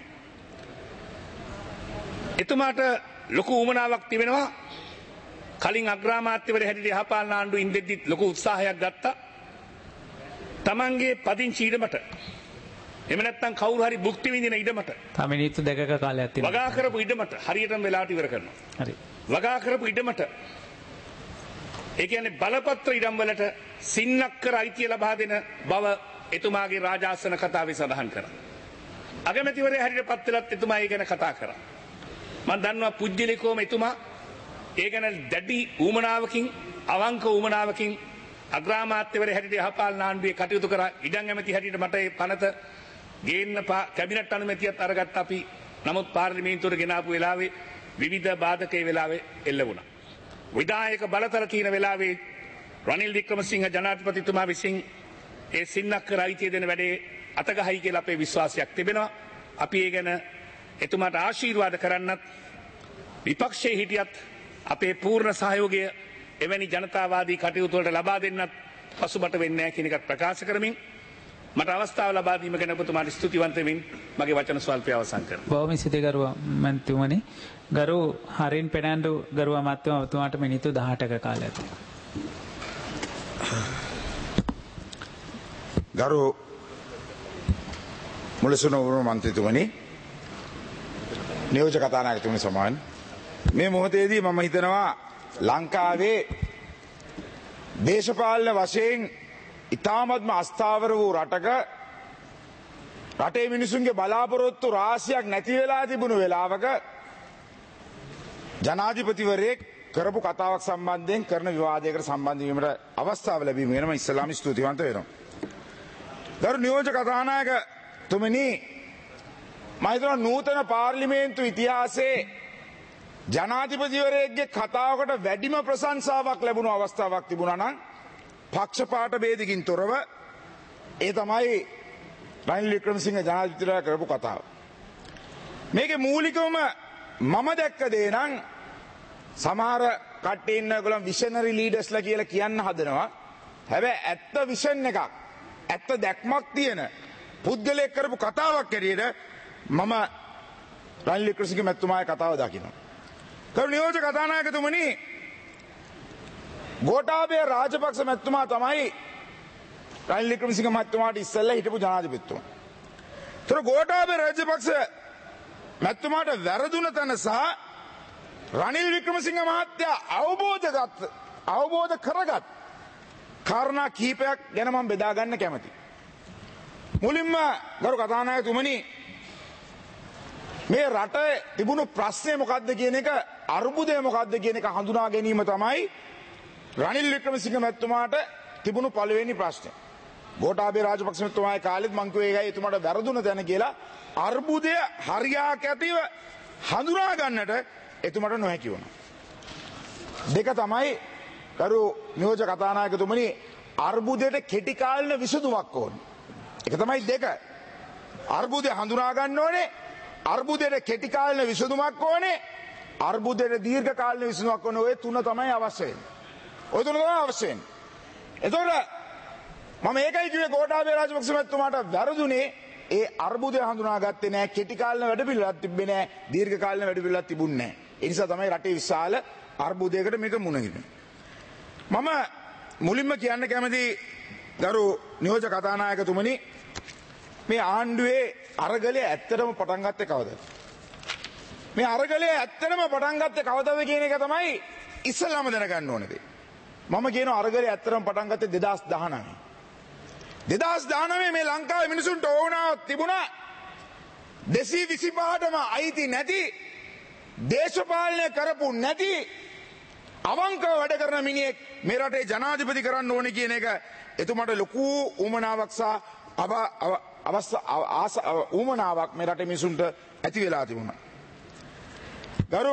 එතුමාට ලොකු උවමනාවක් තිබෙනවා. කලින් අග්‍රාමාත්‍යවරයා හැටියට යහපාලන ආණ්ඩුව ඉඳෙද්දිත් ලොකු උත්සාහයක් ගත්තා. තමන්ගේ පදිංචි ඉඩමට එහෙම නැත්නම් කවුරු හරි භුක්ති විඳින ඉඩමට තම මිනිත්තු දෙකක කාලයක් තියෙනවා. වගා කරපු ඉඩමට හරියටම වෙලාවට ඉවර කරනවා. හරි. වගා කරපු ඉඩමට ඒ කියන්නේ බලපත්‍ර ඉඩම් වලට සින්නක්කර අයිතිය ලබා දෙන බව එතුමාගේ රාජාසන කතාවේ සඳහන් කරා. අගමැතිවරයා හැටියට පත් වෙලත් එතුමා ඒ ගැන කතා කරා. මම දන්නවා පුජ්‍යලිකෝම එතුමා ඒ ගැන දැඩි ඌමනාවකින් අවංක ඌමනාවකින් අග්‍රාමාත්‍යවරයා හැටියට යහපාලන ආණ්ඩුවේ කටයුතු කරා. ඉඩම් ඇමති හැටියට මට ඒ පනත ගේන්න කැබිනට් අනුමැතියත් අරගත්ත අපි. නමුත් පාර්ලිමේන්තුවට ගෙනාපු වෙලාවේ විවිධ බාධකේ වෙලාවේ එල්ල වුණා. විධායක බලතල තියෙන වෙලාවේ රනිල් වික්‍රමසිංහ ජනාධිපතිතුමා විසින් ඒ සින්නක්කර අයිතිය දෙන වැඩේ අතගහයි කියලා අපේ විශ්වාසයක් තිබෙනවා. අපි ඒ ගැන එතුමාට ආශිර්වාද කරන්නත් විපක්ෂයේ හිටියත් අපේ පූර්ණ සහයෝගය එවැනි ජනතාවාදී කටයුතු වලට ලබා දෙන්නත් පසුබට වෙන්නේ නැහැ කියන එකත් ප්‍රකාශ කරමින් මට අවස්ථාව ලබා දීම ගැන ඔබතුමාට ස්තුතිවන්ත වෙමින් මගේ වචන ස්වල්පය අවසන් කරනවා. බොහොම ස්තුතියි ගරුව මන්ත්‍රීතුමනි. ගරු හරින් පෙනන්ඩු ගරුව මහත්මයා ඔබතුමාට මිනිත්තු 18ක කාලයක් තියෙනවා. ගරු මුලසුන මන්ත්‍රීතුමනි නියෝජ්‍ය කතානායකතුමනි සමාන මේ මොහොතේදී මම හිතනවා ලංකාවේ දේශපාලන වශයෙන් ඉතාමත්ම අස්ථාවර වූ රටක රටේ මිනිසුන්ගේ බලාපොරොත්තු රාශියක් නැති වෙලා තිබුණු වෙලාවක ජනාධිපතිවරයෙක් කරපු කතාවක් සම්බන්ධයෙන් කරන විවාදයකට සම්බන්ධ වීමට අවස්ථාව ලැබීම ගැන මම ඉස්සෙල්ලාම ස්තුතිවන්ත වෙනවා. ගරු නියෝජ්‍ය කතානායකතුමනි මම හිතනවා නූතන පාර්ලිමේන්තු ඉතිහාසයේ ජනාධිපතිවරයෙක්ගේ කතාවකට වැඩිම ප්‍රශංසාවක් ලැබුණු අවස්ථාවක් තිබුණා නම් පක්ෂපාත ભેදකින් තොරව ඒ තමයි රනිල් වික්‍රමසිංහ ජනාධිපතිවරයා කරපු කතාව. මේකේ මූලිකවම මම දැක්ක දේ නම් සමහර කට්ටිය ඉන්න ඒගොල්ලන් විෂනරි ලීඩර්ස්ලා කියලා කියන්න හදනවා. හැබැයි ඇත්ත විෂන් එකක් ඇත්ත දැක්මක් තියෙන පුද්ගලයෙක් කරපු කතාවක් ඇරියට මම රනිල් වික්‍රමසිංහ මැතිතුමාගේ කතාව දකිනවා. කරු නියෝජ්‍ය කතානායකතුමනි ගෝඨාභය රාජපක්ෂ මැතිතුමා තමයි රනිල් වික්‍රමසිංහ මැතිතුමාට ඉස්සෙල්ලා හිටපු ජනාධිපතිතුමා. ඒතර ගෝඨාභය රාජපක්ෂ මැතිතුමාට වැරදුන තැන සහ රනිල් වික්‍රමසිංහ මහත්තයා අවබෝධ කරගත් කාරණා කිහිපයක් ගැන මම බෙදා ගන්න කැමතියි. මුලින්ම ගරු කතානායකතුමනි මේ රට තිබුණු ප්‍රශ්නය මොකක්ද කියන එක අර්බුදය මොකක්ද කියන එක හඳුනා ගැනීම තමයි රනිල් වික්‍රමසිංහ මැතිතුමාට තිබුණු පළවෙනි ප්‍රශ්නය. ගෝඨාභය රාජපක්ෂ මැතිතුමාගේ කාලෙත් මං කිව්වේ ඒකයි එතුමාට වැරදුන තැන කියලා අර්බුදය හරියාකැතිව හඳුනා ගන්නට එතුමාට නොහැකි වුණා. දෙක තමයි ගරු නියෝජ්‍ය කතානායකතුමනි අර්බුදයට කෙටි කාලින විසඳුමක් ඕනේ. ඒක තමයි දෙක. අර්බුදය හඳුනා ගන්න ඕනේ. අර්බුදයට කෙටි කාලින විසඳුමක් ඕනේ. අර්බුදයට දීර්ඝ කාලින විසඳුමක් ඕනේ. ඔය තුන තමයි අවශ්‍ය වෙන්නේ. ඔය තුන තමයි අවශ්‍ය වෙන්නේ. එතකොට මම ඒකයි කිව්වේ ගෝඨාභය රාජපක්ෂ මැතිතුමාට වැරදුනේ ඒ අර්බුදය හඳුනාගත්තේ නැහැ. කෙටි කාලින වැඩපිළිවෙලක් තිබ්බේ නැහැ. දීර්ඝ කාලින වැඩපිළිවෙලක් තිබුණේ නැහැ. ඒ නිසා තමයි රටේ විශාල අර්බුදයකට මේක මුණ ගැහෙන්නේ. මම මුලින්ම කියන්න කැමති ගරු නියෝජ්‍ය කතානායකතුමනි මේ ආණ්ඩුවේ අරගලය ඇත්තටම පටන් ගත්තේ කවදද? මේ අරගලය ඇත්තටම පටන් ගත්තේ කවදද කියන එක තමයි ඉස්සෙල්ලාම දැනගන්න ඕනේ දේ. මම කියනවා අරගලය ඇත්තටම පටන් ගත්තේ 2019. 2019 මේ ලංකාවේ මිනිසුන්ට ඕනාවක් තිබුණා 225ටම අයිති නැති දේශපාලනය කරපු නැති අවංකව වැඩ කරන මිනිහෙක් මේ රටේ ජනාධිපති කරන්න ඕනේ කියන එක එතුමාට ලොකු උමනාවක් සහ උමනාවක් මේ රටේ මිනිසුන්ට ඇති වෙලා තිබුණා. ගරු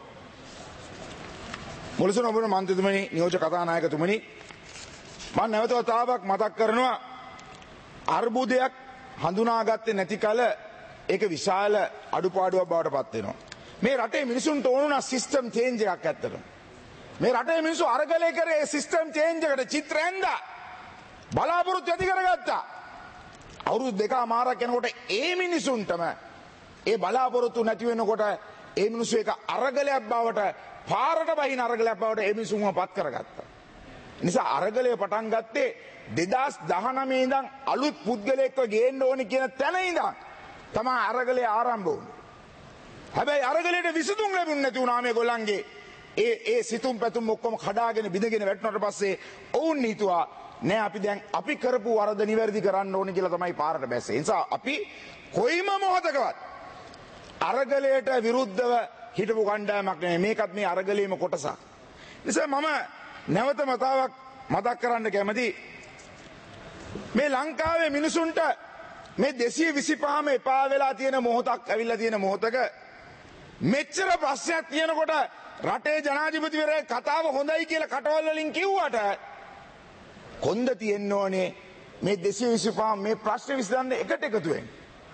මුලසුන ඔබ මන්ත්‍රීතුමනි නියෝජ්‍ය කතානායකතුමනි මම නැවත වතාවක් මතක් කරනවා අර්බුදයක් හඳුනාගත්තේ නැති කල ඒක විශාල අඩුපාඩුවක් බවට පත් වෙනවා. මේ රටේ මිනිසුන්ට ඕන වුණා සිස්ටම් චේන්ජ් එකක් ඇත්තටම. මේ රටේ මිනිස්සු අරගලය කරේ සිස්ටම් චේන්ජ් එකට චිත්‍ර ඇඳා බලාපොරොත්තු ඇති කරගත්තා. අවුරුදු දෙකමාරක් යනකොට ඒ මිනිසුන්ටම ඒ බලාපොරොත්තු නැති වෙනකොට ඒ මිනිස්සු එක අරගලයක් බවට පාරට බහින අරගලයක් බවට ඒ මිනිසුන්ව පත් කරගත්තා. නිසා අරගලය පටන් ගත්තේ 2019 ඉඳන් අලුත් පුද්ගලයෙක්ව ගේන්න ඕනේ කියන තැන ඉඳන් තමයි අරගලය ආරම්භ වුනේ. හැබැයි අරගලයට විසඳුම් ලැබුණ නැති වුණා මේ ගොල්ලන්ගේ ඒ සිතුම් පැතුම් ඔක්කොම කඩාගෙන බිඳගෙන වැටුණාට පස්සේ ඔවුන් හිතුවා නෑ අපි දැන් අපි කරපු වරද නිවැරදි කරන්න ඕනේ කියලා තමයි පාරට බැස්සේ. ඒ නිසා අපි කොයිම මොහොතකවත් අරගලයට විරුද්ධව හිටපු කණ්ඩායමක් නෙමෙයි. මේකත් මේ අරගලයේම කොටසක්. නිසා මම නැවත මතාවක් මතක් කරන්න කැමති මේ ලංකාවේ මිනිසුන්ට මේ 225ම එපා වෙලා තියෙන මොහොතක් ඇවිල්ලා තියෙන මොහොතක මෙච්චර ප්‍රශ්නයක් තියෙනකොට රටේ ජනාධිපතිවරයා කතාව හොඳයි කියලා කටවල් වලින් කිව්වට කොන්ද තියෙන්න ඕනේ මේ 225 මේ ප්‍රශ්න විසඳන්න එකට එකතු වෙන්න.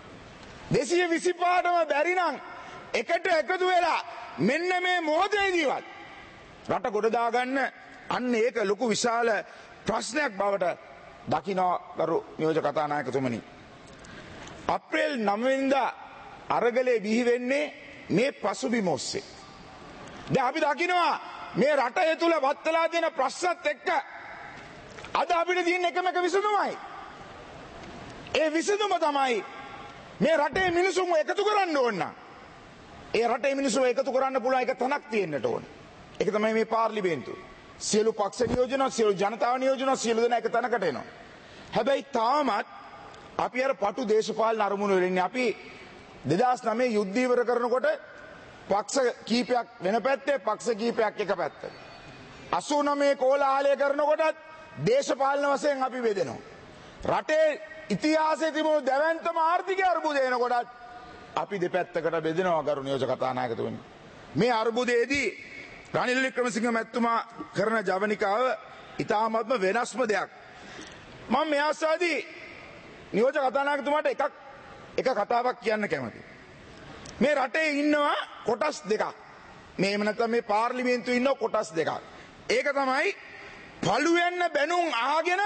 225ටම බැරි නම් එකට එකතු වෙලා මෙන්න මේ මොහොතේදීවත් රට ගොඩ දාගන්න අන්න ඒක ලොකු විශාල ප්‍රශ්නයක් බවට දකින්න ගරු නියෝජ්‍ය කතානායකතුමනි. අප්‍රේල් 9 වෙනිදා අරගලේ බිහි වෙන්නේ මේ පසුබිම ඔස්සේ. දැන් අපි දකිනවා මේ රටේ තුල වත්තලා තියෙන ප්‍රශ්නත් එක්ක අද අපිට තියෙන එකම විසඳුමයි. ඒ විසඳුම තමයි මේ රටේ මිනිසුන්ව එකතු කරන්න ඕන. ඒ රටේ මිනිසුන්ව එකතු කරන්න පුළුවන් එක තැනක් තියෙන්නට ඕන. ඒක තමයි මේ පාර්ලිමේන්තුව. සියලු පක්ෂ නියෝජන, සියලු ජනතාව නියෝජන, සියලු දෙනා එක තැනකට එනවා. හැබැයි තාමත් අපි අර පටු දේශපාලන අරමුණු වල ඉන්නේ. අපි 2009 යුද්ධ ඉවර කරනකොට පක්ෂ කීපයක් වෙන පැත්තේ, පක්ෂ කීපයක් එක පැත්තක. 89 කෝලාහලය කරනකොටත් දේශපාලන වශයෙන් අපි බෙදෙනවා. රටේ ඉතිහාසයේ තිබුණු දැවැන්තම ආර්ථික අර්බුදය එනකොටත් අපි දෙපැත්තකට බෙදෙනවා ගරු නියෝජ්‍ය කතානායකතුමනි. මේ අර්බුදයේදී රනිල් වික්‍රමසිංහ මැතිතුමා කරන ජවනිකාව ඉතාමත්ම වෙනස්ම දෙයක්. මම මේ ආසාදී නියෝජ්‍ය කතානායකතුමාට එක කතාවක් කියන්න කැමතියි. මේ රටේ ඉන්නවා කොටස් දෙකක්. මේ එහෙම නැත්නම් මේ පාර්ලිමේන්තුවේ ඉන්න කොටස් දෙකක්. ඒක තමයි පළුවෙන්න බැනුම් අහගෙන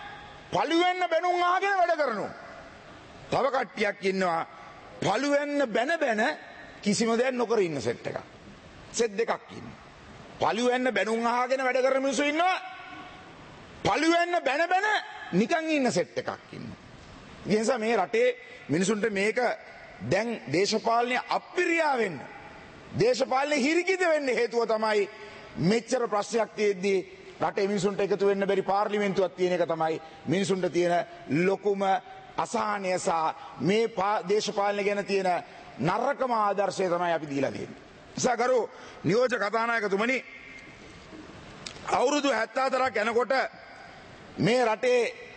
වැඩ කරනවා. තව කට්ටියක් ඉන්නවා පළුවෙන්න බැන කිසිම දෙයක් නොකර ඉන්න සෙට් එකක්. සෙට් දෙකක් ඉන්නවා. පළුවෙන්න බැනුම් අහගෙන වැඩ කරන මිනිස්සු ඉන්නවා. පළුවෙන්න බැන නිකන් ඉන්න සෙට් එකක් ඉන්නවා. ඒ නිසා මේ රටේ මිනිසුන්ට මේක දැන් දේශපාලනය අප්‍රියා වෙන්න, දේශපාලනය හිරිකිත වෙන්න හේතුව තමයි මෙච්චර ප්‍රශ්නයක් තියෙද්දී රටේ මිනිසුන්ට එකතු වෙන්න බැරි පාර්ලිමේන්තුවක් තියෙන එක තමයි මිනිසුන්ට තියෙන ලොකුම අසහනය සහ මේ දේශපාලනය ගැන තියෙන නරකම ආදර්ශය තමයි අපි දීලා තියෙන්නේ. නිසා ගරු නියෝජ්‍ය කතානායකතුමනි, අවුරුදු 74ක් යනකොට මේ රටේ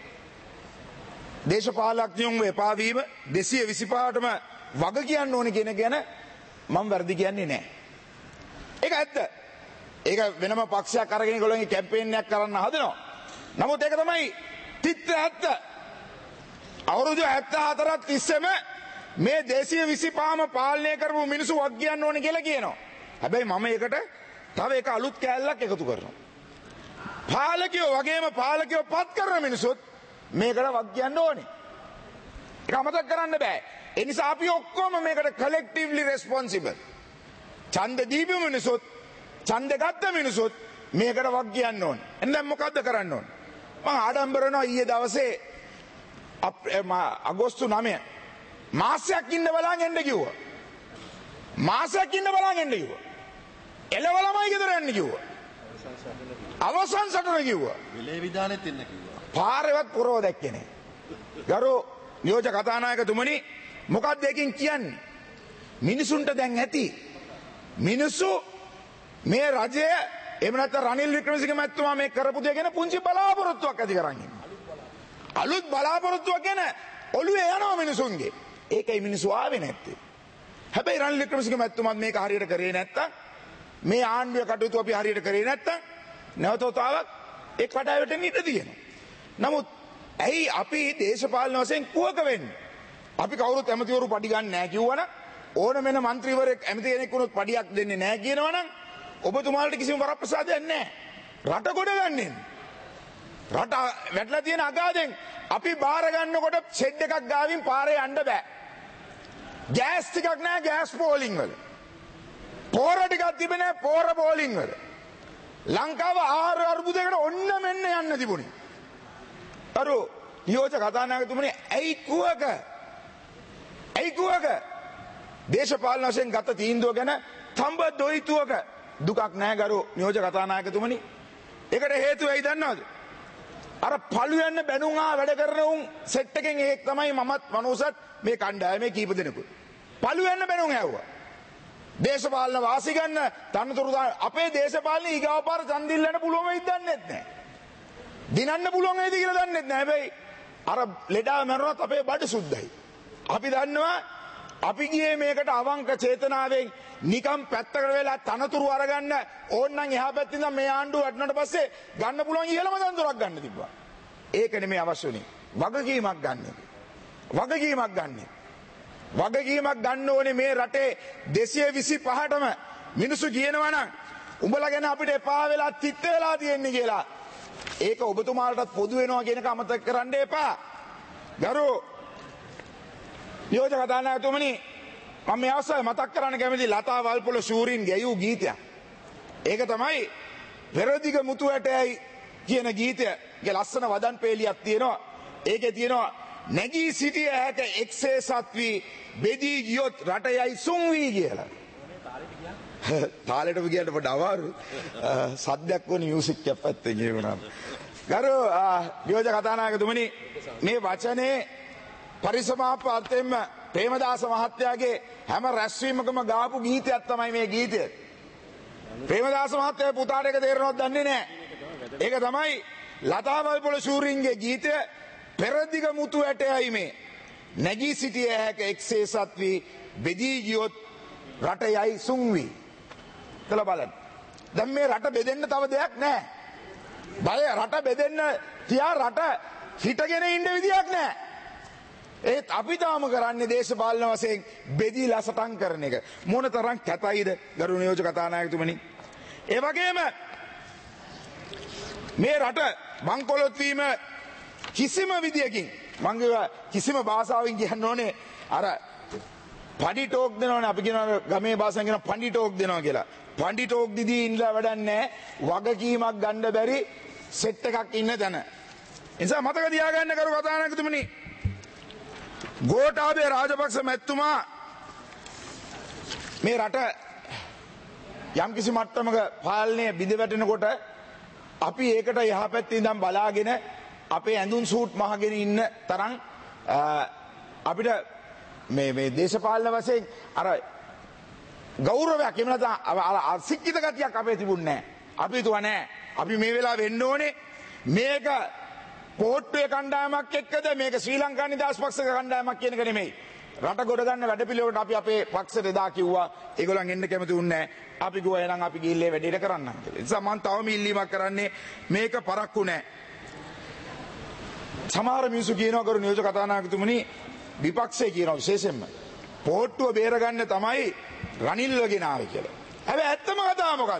දේශපාලඥයන්ව එපා වීම 225ටම වග කියන්න ඕනේ කියන ගැන මම වැරදි කියන්නේ නැහැ. ඒක ඇත්ත. ඒක වෙනම පක්ෂයක් අරගෙන ඒගොල්ලෝගේ කැම්පේන් එකක් කරන්න හදනවා. නමුත් ඒක තමයි තිත්ත ඇත්ත. අවුරුදු 74ක් තිස්සෙම මේ 225ම පාලනය කරපු මිනිස්සු වක් කියන්න ඕනේ කියලා කියනවා. හැබැයි මම ඒකට තව එක අලුත් කෑල්ලක් එකතු කරනවා. පාලකයෝ වගේම පාලකයෝ පත් කරන මිනිස්සුත් මේකට වක් කියන්න ඕනේ. ඒක අමතක කරන්න බෑ. ඒ නිසා අපි ඔක්කොම මේකට කලෙක්ටිව්ලි රෙස්පොන්සිබල්. ඡන්ද දීපු මිනිස්සුත් ඡන්ද ගත්ත මිනිස්සුත් මේකට වක් කියන්න ඕනේ. එහෙනම් මොකද්ද කරන්න ඕනේ? මම ආඩම්බර වෙනවා ඊයේ දවසේ අගෝස්තු 9 මාසයක් ඉන්න බලන් එන්න කිව්වා. මාසයක් ඉන්න බලන් එන්න කිව්වා. එළවලමයි ගෙදර යන්න කිව්වා. අවසන් සටන කිව්වා. විලේ විධානෙත් එන්න කිව්වා. පාරේවත් පුරව දැක්කේ නැහැ. ගරු නියෝජ්‍ය කතානායකතුමනි, මොකක්ද ඒකෙන් කියන්නේ? මිනිසුන්ට දැන් ඇති. මිනිස්සු මේ රජය එහෙම නැත්නම් රනිල් වික්‍රමසිංහ මැතිතුමා මේ කරපු දේ ගැන පුංචි බලාපොරොත්තුවක් ඇති කරන් ඉන්නවා. අලුත් බලාපොරොත්තුවක් ගැන ඔළුවේ යනවා මිනිසුන්ගේ. ඒකයි මිනිස්සු ආවේ නැත්තේ. හැබැයි රනිල් වික්‍රමසිංහ මැතිතුමාත් මේක හරියට කරේ නැත්තම්, මේ ආණ්ඩුවේ කටයුතු අපි හරියට කරේ නැත්තම් නැවතවතාවක් ඒ කඩාවැටෙන්න ඉඩ තියෙනවා. නමුත් ඇයි අපි දේශපාලන වශයෙන් කුවක වෙන්නේ? අපි කවුරුත් ඇමතිවරු පඩි ගන්න නැහැ කිව්වනම්, ඕන වෙන മന്ത്രിවරයෙක් ඇමති කෙනෙක් වුණොත් පඩියක් දෙන්නේ නැහැ කියනවනම් ඔබතුමාලට කිසිම වරප්‍රසාදයක් නැහැ. රට ගොඩ ගන්නෙ. රට වැටලා තියෙන අගාධෙන් අපි බාර ගන්නකොට ෂෙඩ් එකක් ගාවින් පාරේ යන්න බෑ. ගෑස් ටිකක් නැහැ ගෑස් පෝලිං වල. පෝර ටිකක් තිබෙන්නේ නැහැ පෝර පෝලිං වල. ලංකාව ආහාර අර්බුදයකට ඔන්න මෙන්න යන්න තිබුණේ. අරු නියෝජ්‍ය කතානායකතුමනි, ඇයි කුවක? ඇයි කුවක? දේශපාලන වශයෙන් ගත තීන්දුව ගැන තඹ දොයිතුවක දුකක් නැහැ ගරු නියෝජ්‍ය කතානායකතුමනි. ඒකට හේතුව ඇයි දන්නවද? අර පළු යන්න බැනුම් වැඩ කරන උන් සෙට් එකෙන් ඒක තමයි මමත් මනෝසත් මේ කණ්ඩායමේ කීප දෙනෙකුත්. පළු යන්න බැනුම් ඇව්වා. දේශපාලන වාසි ගන්න තනතුරු අපේ දේශපාලන ඊගාව පාර ඡන්දිල්ලන්න පුළුවන් වෙයිද දන්නේ නැහැ. දිනන්න පුළුවන් වේද කියලා දන්නේ නැහැ. හැබැයි අර ලෙඩා මරනවත් අපේ බඩ සුද්ධයි. අපි දන්නවා අපි ගියේ මේකට අවංක චේතනාවෙන් නිකම් පැත්තකට වෙලා තනතුරු අරගන්න ඕන්නම් එහා පැත්තෙන් ඉඳන් මේ ආණ්ඩුව වටනට පස්සේ ගන්න පුළුවන් ඉහළම තනතුරක් ගන්න තිබ්බා. ඒක නෙමෙයි අවශ්‍ය උනේ. වගකීමක් ගන්න. වගකීමක් ගන්න. වගකීමක් ගන්න ඕනේ මේ රටේ 225ටම මිනිස්සු කියනවා නම් උඹලා ගැන අපිට එපා වෙලා තිත් වෙලා තියෙන්නේ කියලා. ඒක ඔබතුමාලටත් පොදු වෙනවා කියන එක අමතක කරන්න එපා. ගරු නියෝජ්‍ය කතානායකතුමනි, මම මේ අවස්ථාවේ මතක් කරන්න කැමති ලතා වල්පොල ශූරින් ගැයූ ගීතයක්. ඒක තමයි පෙරදිග මුතු ඇටයයි කියන ගීතයේ ලස්සන වදන් පේලියක් තියෙනවා. ඒකේ තියෙනවා නැගී සිටිය හැක එක්සේ සත්වී බෙදී ගියොත් රටයයි සුන් වී කියලා. තාලෙටම කියන්න පොඩ්ඩ අමාරු. සද්දයක් වුණ මියුසික් එකක් පැත්තෙන් කියවනවා. ගරු නියෝජ්‍ය කතානායකතුමනි, මේ වචනේ පරිසමාප්තියෙන්ම ප්‍රේමදාස මහත්තයාගේ හැම රැස්වීමකම ගාපු ගීතයක් තමයි මේ ගීතය. ප්‍රේමදාස මහත්තයා පුතාට ඒක තේරෙනවද දන්නේ නැහැ. ඒක තමයි ලතා වල්පොල ශූරින්ගේ ගීතය පෙරදිග මුතු ඇටයයි මේ නැගී සිටිය හැක එක්සේ සත්වී බෙදී ගියොත් රටයයි සුන් වී. කියලා බලන්න. දැන් මේ රට බෙදෙන්න තව දෙයක් නැහැ. බය රට බෙදෙන්න තියා රට හිටගෙන ඉන්න විදියක් නැහැ. ඒත් අපි තාම කරන්නේ දේශපාලන වශයෙන් බෙදීලා සටන් කරන එක. මොන තරම් කැතයිද ගරු නියෝජ්‍ය කතානායකතුමනි. ඒ වගේම මේ රට මංකොලොත් වීම කිසිම විදියකින් මං කිසිම භාෂාවෙන් කියන්න ඕනේ අර පඩි ටෝක් දෙනවනේ අපි කියනවා ගමේ භාෂාවෙන් කියන පණ්ඩි ටෝක් දෙනවා කියලා. පණ්ඩි ටෝක් දිදී ඉන්නලා වැඩක් නැහැ. වගකීමක් ගන්න බැරි සෙට් එකක් ඉන්න තැන. ඒ නිසා මතක තියාගන්න කරු කතානායකතුමනි, ගෝඨාභය රාජපක්ෂ මැතිතුමා මේ රට යම්කිසි මට්ටමක පාලනය බිඳ වැටෙනකොට අපි ඒකට යහපැත්තේ ඉඳන් බලාගෙන අපේ ඇඳුම් සූට් මහගෙන ඉන්න තරම් අපිට මේ දේශපාලන වශයෙන් අර ගෞරවයක් එහෙම නැත්නම් අසික්කිත ගතියක් අපේ තිබුණේ නැහැ. අපි හිතුවා නෑ. අපි මේ වෙලාව වෙන්න ඕනේ මේක පොට්ටුවේ කණ්ඩායමක් එක්කද මේක ශ්‍රී ලංකා නිදහස් පක්ෂක කණ්ඩායමක් කියන එක නෙමෙයි. රට ගොඩ ගන්න වැඩපිළිවෙලට අපි අපේ පක්ෂයට එදා කිව්වා ඒගොල්ලන් එන්න කැමති වුණේ නැහැ. අපි කිව්වා එහෙනම් අපි ගිහිල්ලා වැඩේට කරන්නම් කියලා. ඒ නිසා මම තවම ඉල්ලීමක් කරන්නේ මේක පරක්කු නැහැ. සමහර මිනිස්සු කියනවා කරු නියෝජක කතානායකතුමනි විපක්ෂයේ කියනවා විශේෂයෙන්ම පොට්ටුව බේරගන්න තමයි රනිල්ව ගෙනාවේ කියලා. හැබැයි ඇත්තම කතාව මොකද්ද?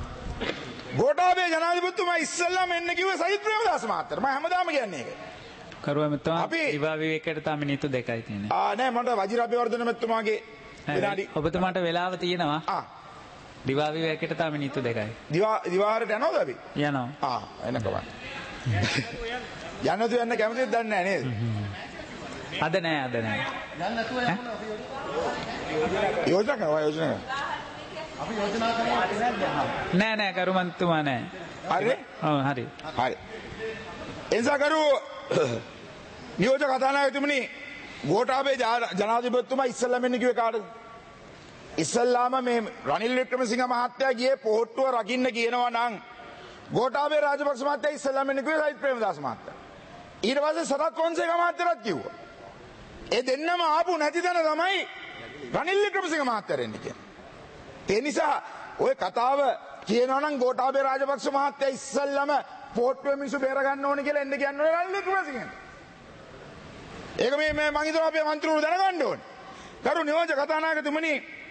ගෝඨාභය ජනාධිපතිතුමා ඉස්සෙල්ලාම එන්න කිව්වේ සජිත් ප්‍රේමදාස මහත්තයා. මම හැමදාම කියන්නේ ඒක. කරුවා මෙතුමා විවා විවේකයට තම මිනිත්තු 2යි තියෙන්නේ. නෑ මට වජිර අබේවර්ධන මෙතුමාගේ විනාඩි ඔබතුමාට වෙලාව තියෙනවා. දිවා විවේකයට තම මිනිත්තු 2යි. දිවාරට යනවද අපි? යනවා. එන්න කවන්න. යන්නතු යන්න කැමතිද දන්නේ නැහැ නේද? අද නෑ. යන්න නැතුව යන්න අපි යෝජනා කරනවා යෝජනා. අපි යෝජනා කරන්නේ නෑ කරුමන්තුමා නෑ. හරි? ඔව් හරි. හරි. එනිසා කරු නියෝජක කතානායකතුමනි ගෝඨාභය ජනාධිපතිතුමා ඉස්සෙල්ලාම එන්න කිව්වේ කාටද? ඉස්සෙල්ලාම මේ රනිල් වික්‍රමසිංහ මහත්තයා ගියේ පොට්ටුව රකින්න කියනවා නම් ගෝඨාභය රාජපක්ෂ මහත්තයා ඉස්සෙල්ලාම එන්න කිව්වේ සජිත් ප්‍රේමදාස මහත්තයා. ඊට පස්සේ සරත් ෆොන්සේකා මහත්තයාත් කිව්වා. ඒ දෙන්නම ආපු නැති තැන තමයි රනිල් වික්‍රමසිංහ මහත්තයා එන්නේ කියන්නේ. ඒ නිසා ওই කතාව කියනවා නම් ගෝඨාභය රාජපක්ෂ මහත්තයා ඉස්සෙල්ලාම පොට්ටුවේ මිනිස්සු බේර ගන්න ඕනේ කියලා එන්න කියන්නේ රනිල් වික්‍රමසිංහට. ඒක මේ මම හිතුවා අපේ මන්ත්‍රීවරු දැනගන්න ඕනේ. කරු නියෝජක කතානායකතුමනි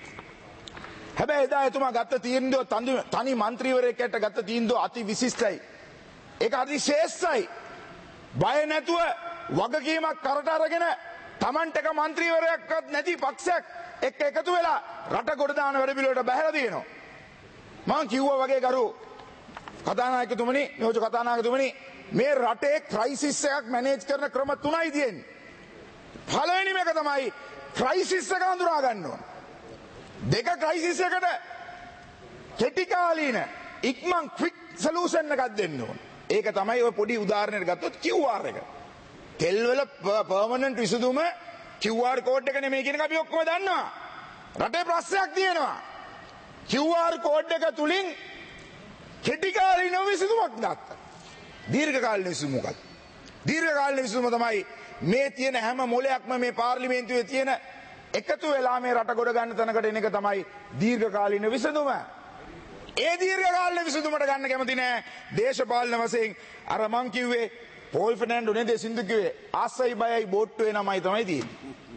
හැබැයි එදා එතුමා ගත්ත තීන්දුව තනි മന്ത്രിවරයෙක්ට ගත්ත තීන්දුව අති විශිෂ්ටයි. ඒක අති ශ්‍රේෂ්ඨයි. බය නැතුව වගකීමක් කරට අරගෙන Tamanට එක മന്ത്രിවරයෙක්වත් නැති පක්ෂයක් එක්ක එකතු වෙලා රට ගොඩ දාන වැඩ පිළිවෙලට බැහැලා තියෙනවා. මම කිව්වා වගේ කරු කතානායකතුමනි නියෝජක කතානායකතුමනි මේ රටේ ක්‍රයිසිස් එකක් මැනේජ් කරන ක්‍රම 3යි තියෙන්නේ. පළවෙනිම එක තමයි ක්‍රයිසිස් එක හඳුනා ගන්න ඕන. දෙක ක්‍රයිසිස් එකට කෙටි කාලීන ඉක්මන් ක්වික් සොලියුෂන් එකක් දෙන්න ඕන. ඒක තමයි ඔය පොඩි උදාහරණයක් ගත්තොත් QR එක. තෙල් වල පර්මනන්ට් විසඳුම QR කෝඩ් එක නෙමෙයි කියන එක අපි ඔක්කොම දන්නවා. රටේ ප්‍රශ්නයක් තියෙනවා. QR කෝඩ් එක තුලින් කෙටි කාලීන විසඳුමක් දාත්තා. දීර්ඝ කාලීන විසඳුම මොකක්ද? දීර්ඝ කාලීන විසඳුම තමයි මේ තියෙන හැම මොලයක්ම මේ පාර්ලිමේන්තුවේ තියෙන එකතු වෙලා මේ රට ගොඩ ගන්න තැනකට එන එක තමයි දීර්ඝ කාලීන විසඳුම. ඒ දීර්ඝ කාලීන විසඳුමට ගන්න කැමති නෑ දේශපාලන වශයෙන් අර මං කිව්වේ පෝල් ෆර්නැන්ඩෝ නේද සින්දු කිව්වේ ආසයි බයයි බෝට්ටුවේ නමයි තමයි තියෙන්නේ.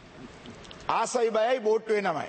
ආසයි බයයි බෝට්ටුවේ නමයි.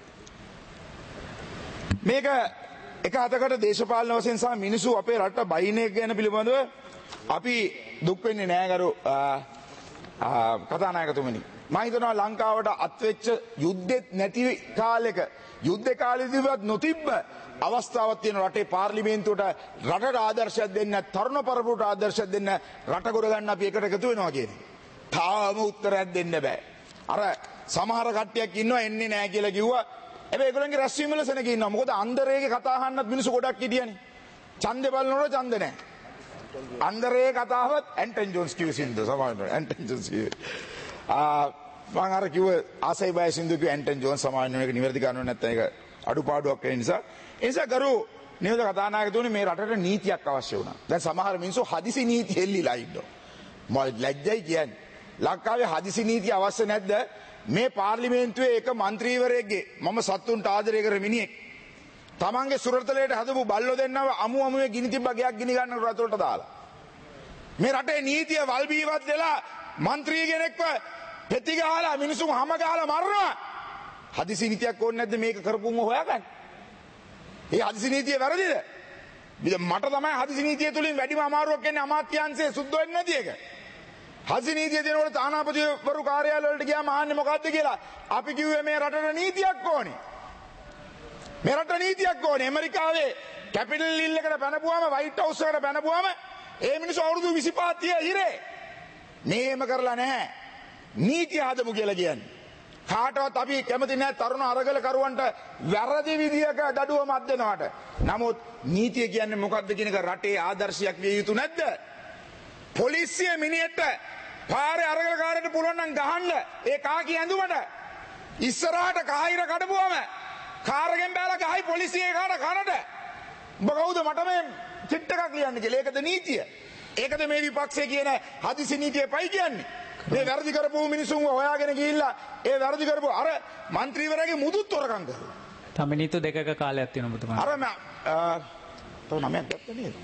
මේක එක අතකට දේශපාලන වශයෙන් සහ මිනිස්සු අපේ රට බයින එක ගැන පිළිබඳව අපි දුක් වෙන්නේ නෑ කරු කතානායකතුමනි. මම හිතනවා ලංකාවට අත්වෙච්ච යුද්ධෙත් නැති කාලෙක යුද්ධ කාලෙදිවත් නොතිබ්බ අවස්ථාවක් තියෙන රටේ පාර්ලිමේන්තුවට රටට ආදර්ශයක් දෙන්න තරුණ පරපුරට ආදර්ශයක් දෙන්න රට ගොඩ ගන්න අපි එකට එකතු වෙනවා කියන්නේ. තාම උත්තරයක් දෙන්න බෑ. අර සමහර කට්ටියක් ඉන්නවා එන්නේ නැහැ කියලා කිව්වා. හැබැයි ඒගොල්ලන්ගේ රැස්වීම වල සෙනග ඉන්නවා. මොකද අන්දරේගේ කතා අහන්නත් මිනිස්සු ගොඩක් හිටියනේ. ඡන්දේ බලනකොට ඡන්ද නැහැ. අන්දරේ කතාවත් ඇන්ටන් ජෝන්ස් කිව්ව සින්දු සමාවෙන්න ඇන්ටන් ජෝන්ස් කිව්වේ. මම අර කිව්ව ආසයි බය සින්දු කිව්ව ඇන්ටන් ජෝන්ස් සමාවෙන්න එක නිවැරදි කරනව නැත්නම් ඒක අඩුපාඩුවක් වෙන නිසා. ඒ නිසා ගරු නියෝජක කතානායකතුමනි මේ රටට නීතියක් අවශ්‍ය වුණා. දැන් සමහර මිනිස්සු හදිසි නීති හෙල්ලිලා ඉන්නවා. මම ලැජ්ජයි කියන්නේ. ලංකාවේ හදිසි නීති අවශ්‍ය නැද්ද? මේ පාර්ලිමේන්තුවේ එක മന്ത്രിවරයෙක්ගේ මම සත්තුන්ට ආදරය කර මිනිහෙක් තමන්ගේ සුරතලයට හදපු බල්ලෝ දෙන්නව අමුවේ ගිනි තිබ්බ ගයක් ගිනි ගන්න රටවලට දාලා මේ රටේ නීතිය වල්බීවත් වෙලා മന്ത്രി කෙනෙක්ව පෙති ගහලා මිනිසුන් හැම ගහලා මරනවා. හදිසි නීතියක් ඕනේ නැද්ද මේක කරපුම හොයාගන්න? ඒ හදිසි නීතිය වැරදිද? මට තමයි හදිසි නීතිය තුලින් වැඩිම අමාරුවක් එන්නේ අමාත්‍යාංශයේ සුද්ධ වෙන්නේ නැති එක. හදිසි නීතිය දෙනකොට තානාපතිවරු කාර්යාලය වලට ගියාම ආන්නේ මොකද්ද කියලා අපි කිව්වේ මේ රටට නීතියක් ඕනේ. මේ රට නීතියක් ඕනේ. ඇමරිකාවේ කැපිටල් හිල් එකට පැනපුවාම වයිට් හවුස් එකට පැනපුවාම ඒ මිනිස්සු අවුරුදු 25 30 හිරේ. මේම කරලා නැහැ. නීතිය හදමු කියලා කියන්නේ. කාටවත් අපි කැමති නැහැ තරුණ අරගල කරුවන්ට වැරදි විදියක දඩුවමක් දෙනවට. නමුත් නීතිය කියන්නේ මොකද්ද කියන එක රටේ ආදර්ශයක් විය යුතු නැද්ද? පොලිසිය මිනිහෙක්ට පාරේ අරගලකාරයට පුළුවන් නම් ගහන්න ඒ කාකි ඇඳුමට ඉස්සරහට කාහිර කඩපුවම කාරගෙන් බැලලා ගහයි පොලිසියේ කාට කනට උඹ කවුද මට මේ චිට් එකක් ලියන්න කියලා. ඒකද නීතිය? ඒකද මේ විපක්ෂයේ කියන හදිසි නීතිය පයි කියන්නේ? මේ වැරදි කරපු මිනිසුන්ව හොයාගෙන ගිහිල්ලා ඒ වැරදි කරපු අර മന്ത്രിවරයාගේ මුදුත් තොරකම් කරලා. තම මිනිත්තු දෙකක කාලයක් තියෙනවා ඔබතුමාට. අර තව 9ක් ගත්තා නේද?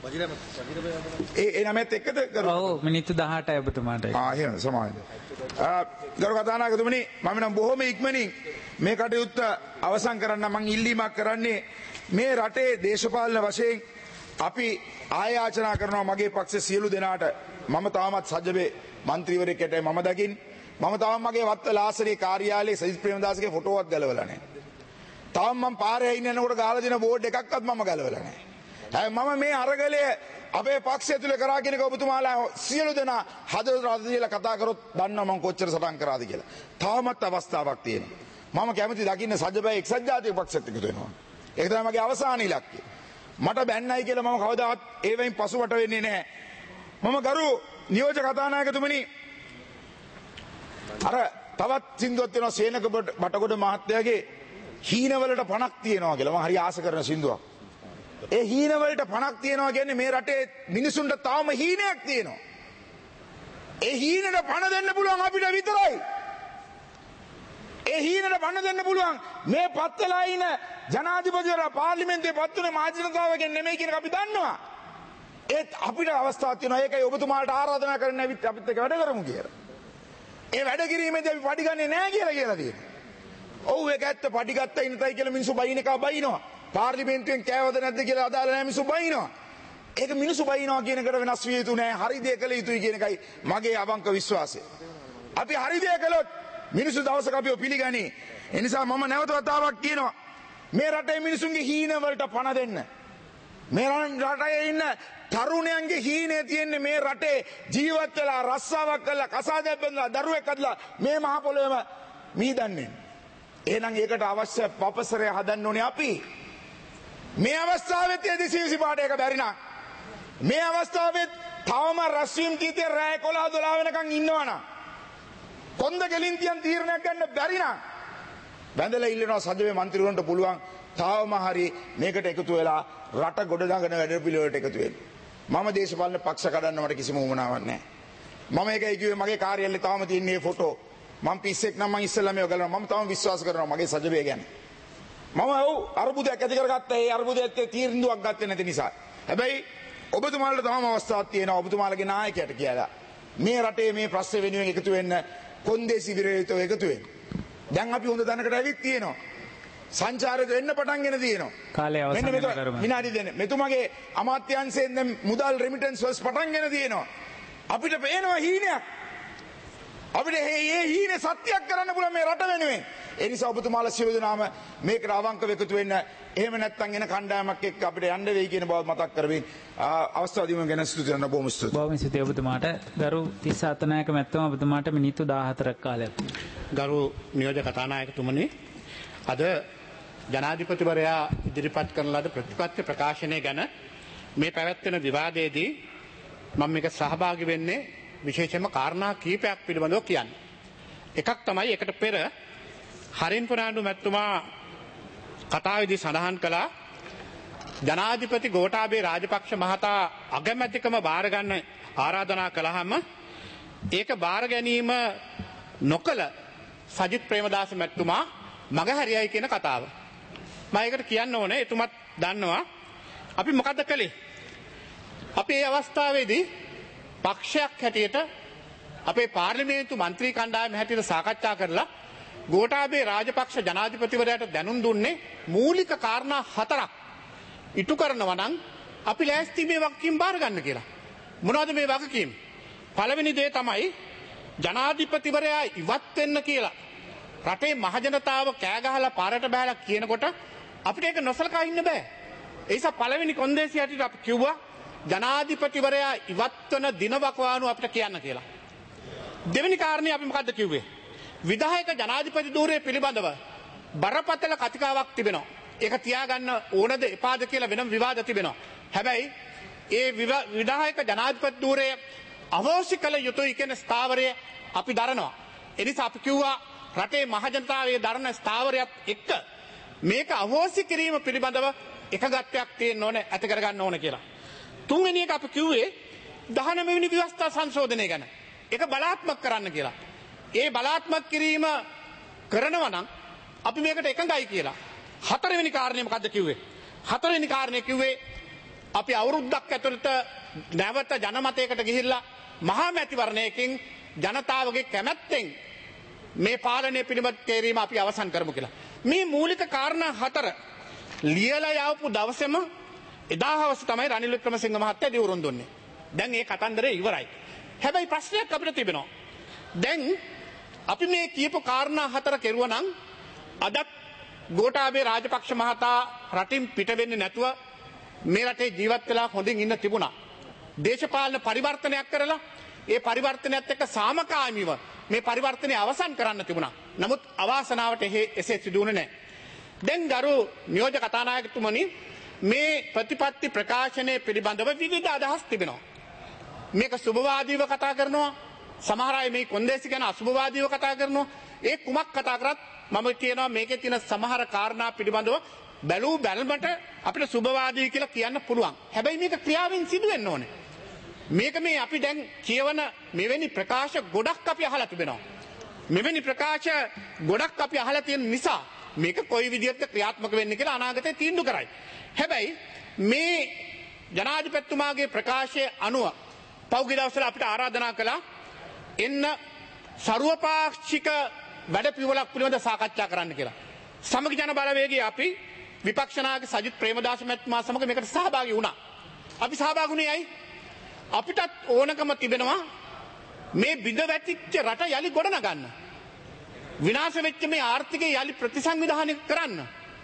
ඒ 9ත් එක්කද කරුවා? ඔව් මිනිත්තු 18යි ඔබතුමාට. එහෙනම් සමාවෙන්න. ගරු කතානායකතුමනි මම නම් බොහොම ඉක්මනින් මේ කටයුත්ත අවසන් කරන්න මම ඉල්ලීමක් කරන්නේ මේ රටේ දේශපාලන වශයෙන් අපි ආයාචනා කරනවා මගේ පක්ෂ සියලු දෙනාට මම තාමත් සජ්ජබේ മന്ത്രിවරයෙක් ඇටයි මම දකින් මම තාම මගේ වත්ත ලාසරේ කාර්යාලයේ සජිත් ප්‍රේමදාසගේ ෆොටෝවත් ගලවලා නැහැ. තාම මම පාරේ ඉන්නකොට ගහලා දෙන බෝඩ් එකක්වත් මම ගලවලා නැහැ. මම මේ අරගලය අපේ පක්ෂය තුල කරා කියන එක ඔබතුමාලා සියලු දෙනා හදවත රාජ්‍යලා කතා කරොත් දන්නවා මම කොච්චර සටන් කරාද කියලා. තාමත් අවස්ථාවක් තියෙනවා. මම කැමති දකින්න සජ්ජබේ එක්සත් ජාතික පක්ෂෙත් එකතු වෙනවා. ඒක තමයි මගේ අවසාන ඉලක්කය. මට බැන්නයි කියලා මම කවදාවත් ඒ වෙයින් පසුබට වෙන්නේ නැහැ. මම ගරු නියෝජක කතානායකතුමනි අර තවත් සින්දුවක් තියෙනවා සේනක බටකොඩ මහත්තයාගේ හීනවලට පණක් තියෙනවා කියලා. මම හරි ආස කරන සින්දුවක්. ඒ හීනවලට පණක් තියෙනවා කියන්නේ මේ රටේ මිනිසුන්ට තාම හීනයක් තියෙනවා. ඒ හීනට පණ දෙන්න පුළුවන් අපිට විතරයි. ඒ හීනට පණ දෙන්න පුළුවන් මේ පත්තලා ඉන ජනාධිපතිවරයා පාර්ලිමේන්තුවේ පත්තුනේ මාජනතාවගෙන් නෙමෙයි කියන එක අපි දන්නවා. ඒත් අපිට අවස්ථාවක් තියෙනවා. ඒකයි ඔබතුමාලට ආරාධනා කරන්න ඇවිත් අපිත් එක්ක වැඩ කරමු කියලා. ඒ වැඩ කිරීමේදී අපි පඩි ගන්නේ නැහැ කියලා තියෙනවා. ඔව් ඒක ඇත්ත පඩි ගත්තා ඉන්නතයි කියලා මිනිස්සු බයින එක බයිනවා. පාර්ලිමේන්තුවෙන් කෑවද නැද්ද කියලා අදාළ නැහැ මිනිස්සු බයිනවා. ඒක මිනිස්සු බයිනවා කියන එකට වෙනස් විය යුතු නැහැ. හරි දේ කළ යුතුයි කියන එකයි මගේ අවංක විශ්වාසය. අපි හරි දේ කළොත් මිනිස්සු දවසක අපිව පිළිගනී. ඒ නිසා මම නැවත වතාවක් කියනවා මේ රටේ මිනිසුන්ගේ හීන වලට පණ දෙන්න. මේ රටේ ඉන්න තරුණයන්ගේ හීනේ තියෙන්නේ මේ රටේ ජීවත් වෙලා රස්සාවක් කරලා කසාදයක් බඳලා දරුවෙක් අදලා මේ මහ පොළොවේම මීදන්නේ. එහෙනම් ඒකට අවශ්‍ය පපසරය හදන්න ඕනේ අපි. මේ අවස්ථාවෙත් එදිසිවිසි පාට එක බැරි නම් මේ අවස්ථාවෙත් තවම රස්වීම් තීතේ රෑ 11 12 වෙනකන් ඉන්නවනම් කොන්ද ගෙලින්තියන් තීරණයක් ගන්න බැරි නම් බැඳලා ඉල්ලනවා සජ්ජවේ മന്ത്രിවරුන්ට පුළුවන් තාවම හරි මේකට එකතු වෙලා රට ගොඩනගන වැඩ පිළිවෙලට එකතු වෙන්න. මම දේශපාලන පක්ෂ කඩන්න මට කිසිම උවමනාවක් නැහැ. මම ඒකයි කිව්වේ මගේ කාර්යාලයේ තාම තියෙන මේ ෆොටෝ. මම පිස්සෙක් නම් මම ඉස්සෙල්ලා මේව ගලනවා. මම තාම විශ්වාස කරනවා මගේ සජ්ජවේ ගැන. මම අරුබුදයක් ඇති කරගත්තා. ඒ අරුබුදයට තීරණයක් ගත්තේ නැති නිසා. හැබැයි ඔබතුමාලට තාම අවස්ථාවක් තියෙනවා. ඔබතුමාලගේ නායකයාට කියලා මේ රටේ මේ ප්‍රශ්න වෙනුවෙන් එකතු වෙන්න කොන්දේසි විරහිතව එකතු වෙන්න. දැන් අපි හොඳ දැනකට ඇවිත් තියෙනවා. සංචාරක වෙන්න පටන්ගෙන තියෙනවා. කාලය අවසන් වෙන කරුම. විනාඩි දෙන්න. මෙතුමගේ අමාත්‍යාංශයෙන් දැන් මුදල් රෙමිටන්ස් වලස් පටන්ගෙන තියෙනවා. අපිට පේනවා හීනයක්. අපිට මේ හීනේ සත්‍යයක් කරන්න පුළුවන් මේ රට වෙනුවෙන්. ඒ නිසා ඔබතුමාලා සියලු දෙනාම මේකට අවංකව එකතු වෙන්න. එහෙම නැත්නම් එන කණ්ඩායමක් එක්ක අපිට යන්න වෙයි කියන බව මතක් කරමින් අවස්ථාව දීම ගැන ස්තුති කරනවා. බොහොම ස්තුතියි. බොහොම ස්තුතියි ඔබතුමාට. ගරු 37 නායක මැතිතුමා ඔබතුමාට මිනිත්තු 14ක් කාලයක්. ගරු නියෝජක කතානායකතුමනි අද ජනාධිපතිවරයා ඉදිරිපත් කරන ලද ප්‍රතිපත්ති ප්‍රකාශනය ගැන මේ පැවැත්වෙන විවාදයේදී මම මේක සහභාගී වෙන්නේ විශේෂයෙන්ම කාරණා කීපයක් පිළිබඳව කියන්නේ. එකක් තමයි එකට පෙර හරින් පුරාණ්ඩු මැතිතුමා කතාවේදී සඳහන් කළා ජනාධිපති ගෝඨාභය රාජපක්ෂ මහතා අගමැතිකම බාර ගන්න ආරාධනා කළාම ඒක බාර ගැනීම නොකළ සජිත් ප්‍රේමදාස මැතිතුමා මගහැරියයි කියන කතාව. මම ඒකට කියන්න ඕනේ එතුමත් දන්නවා අපි මොකද්ද කළේ? අපි මේ අවස්ථාවේදී පක්ෂයක් හැටියට අපේ පාර්ලිමේන්තු මන්ත්‍රී කණ්ඩායම හැටියට සාකච්ඡා කරලා ගෝඨාභය රාජපක්ෂ ජනාධිපතිවරයාට දැනුම් දුන්නේ මූලික කාරණා 4ක් ඉටු කරනවා නම් අපි ලෑස්ති මේ වගකීම් බාර ගන්න කියලා. මොනවද මේ වගකීම්? පළවෙනි දේ තමයි ජනාධිපතිවරයා ඉවත් වෙන්න කියලා රටේ මහජනතාව කෑ ගහලා පාරට බහලා කියනකොට අපිට ඒක නොසලකා ඉන්න බෑ. ඒ නිසා පළවෙනි කොන්දේසිය හැටියට අපි කිව්වා ජනාධිපතිවරයා ඉවත් වෙන දින වකවානුව අපිට කියන්න කියලා. දෙවෙනි කාරණේ අපි මොකද්ද කිව්වේ? විධායක ජනාධිපති ධූරය පිළිබඳව බරපතල කතිකාවක් තිබෙනවා. ඒක තියාගන්න ඕනද එපාද කියලා වෙනම විවාද තිබෙනවා. හැබැයි ඒ විධායක ජනාධිපති ධූරය අවශ්‍ය කළ යුතුයි කියන ස්ථාවරය අපි දරනවා. එනිසා අපි කිව්වා රටේ මහජනතාවයේ දරන ස්ථාවරයත් එක්ක මේක අවශ්‍ය කිරීම පිළිබඳව එකගත්වයක් තියෙන්න ඕනේ, ඇති කරගන්න ඕනේ කියලා. තුන්වෙනි එක අපි කිව්වේ 19 වෙනි ව්‍යවස්ථා සංශෝධනය ගැන. ඒක බලාත්මක කරන්න කියලා. ඒ බලාත්මක කිරීම කරනවා නම් අපි මේකට එකඟයි කියලා. හතරවෙනි කාරණේ මොකද්ද කිව්වේ? හතරවෙනි කාරණේ කිව්වේ අපි අවුරුද්දක් ඇතුළත නැවත ජනමතයකට ගිහිල්ලා මහා මැතිවරණයකින් ජනතාවගේ කැමැත්තෙන් මේ පාලනය පිළිබඳ තේරීම අපි අවසන් කරමු කියලා. මේ මූලික කාරණා හතර ලියලා යවපු දවසේම එදා හවස තමයි රනිල් වික්‍රමසිංහ මහත්තයා දිවුරුම් දුන්නේ. දැන් මේ කතන්දරේ ඉවරයි. හැබැයි ප්‍රශ්නයක් අපිට තිබෙනවා. දැන් අපි මේ කියපු කාරණා හතර කෙරුවා නම් අදත් ගෝඨාභය රාජපක්ෂ මහතා රටින් පිට වෙන්නේ නැතුව මේ රටේ ජීවත් වෙලා හොඳින් ඉන්න තිබුණා. දේශපාලන පරිවර්තනයක් කරලා ඒ පරිවර්තනයත් එක්ක සාමකාමීව මේ පරිවර්තනය අවසන් කරන්න තිබුණා. නමුත් අවාසනාවට එසේ සිදු වුණේ නැහැ. දැන් ගරු නියෝජ්‍ය කතානායකතුමනි මේ ප්‍රතිපත්ති ප්‍රකාශනයේ පිළිබඳව විවිධ අදහස් තිබෙනවා. මේක සුභවාදීව කතා කරනවා. සමහර අය මේ කොන්දේසි ගැන අසුභවාදීව කතා කරනවා. ඒ කුමක් කතා කරත් මම කියනවා මේකේ තියෙන සමහර කාරණා පිළිබඳව බැලූ බැලමට අපිට සුභවාදී කියලා කියන්න පුළුවන්. හැබැයි මේක ක්‍රියාවෙන් සිදු වෙන්න ඕනේ. මේක මේ අපි දැන් කියවන මෙවැනි ප්‍රකාශ ගොඩක් අපි අහලා තිබෙනවා. මෙවැනි ප්‍රකාශ ගොඩක් අපි අහලා තියෙන නිසා මේක කොයි විදිහට ක්‍රියාත්මක වෙන්නේ කියලා අනාගතේ තීන්දුව කරයි. හැබැයි මේ ජනාධිපතිතුමාගේ ප්‍රකාශයේ අනුව පෞද්ගලික දවසල අපිට ආරාධනා කළා එන්න සර්වපාක්ෂික වැඩපිළිවෙලක් පිළිබඳව සාකච්ඡා කරන්න කියලා. සමගි ජන බලවේගයේ අපි විපක්ෂ නායක සජිත් ප්‍රේමදාස මහත්මයා සමග මේකට සහභාගී වුණා. අපි සහභාගී වුණේ ඇයි? අපිටත් ඕනකම තිබෙනවා මේ බිඳ වැටිච්ච රට යලි ගොඩනගන්න. විනාශ වෙච්ච මේ ආර්ථිකය යලි ප්‍රතිසංවිධානය කරන්න.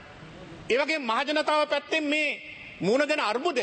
ඒ වගේම මහජනතාව පැත්තෙන් මේ මුණ දෙන අර්බුදය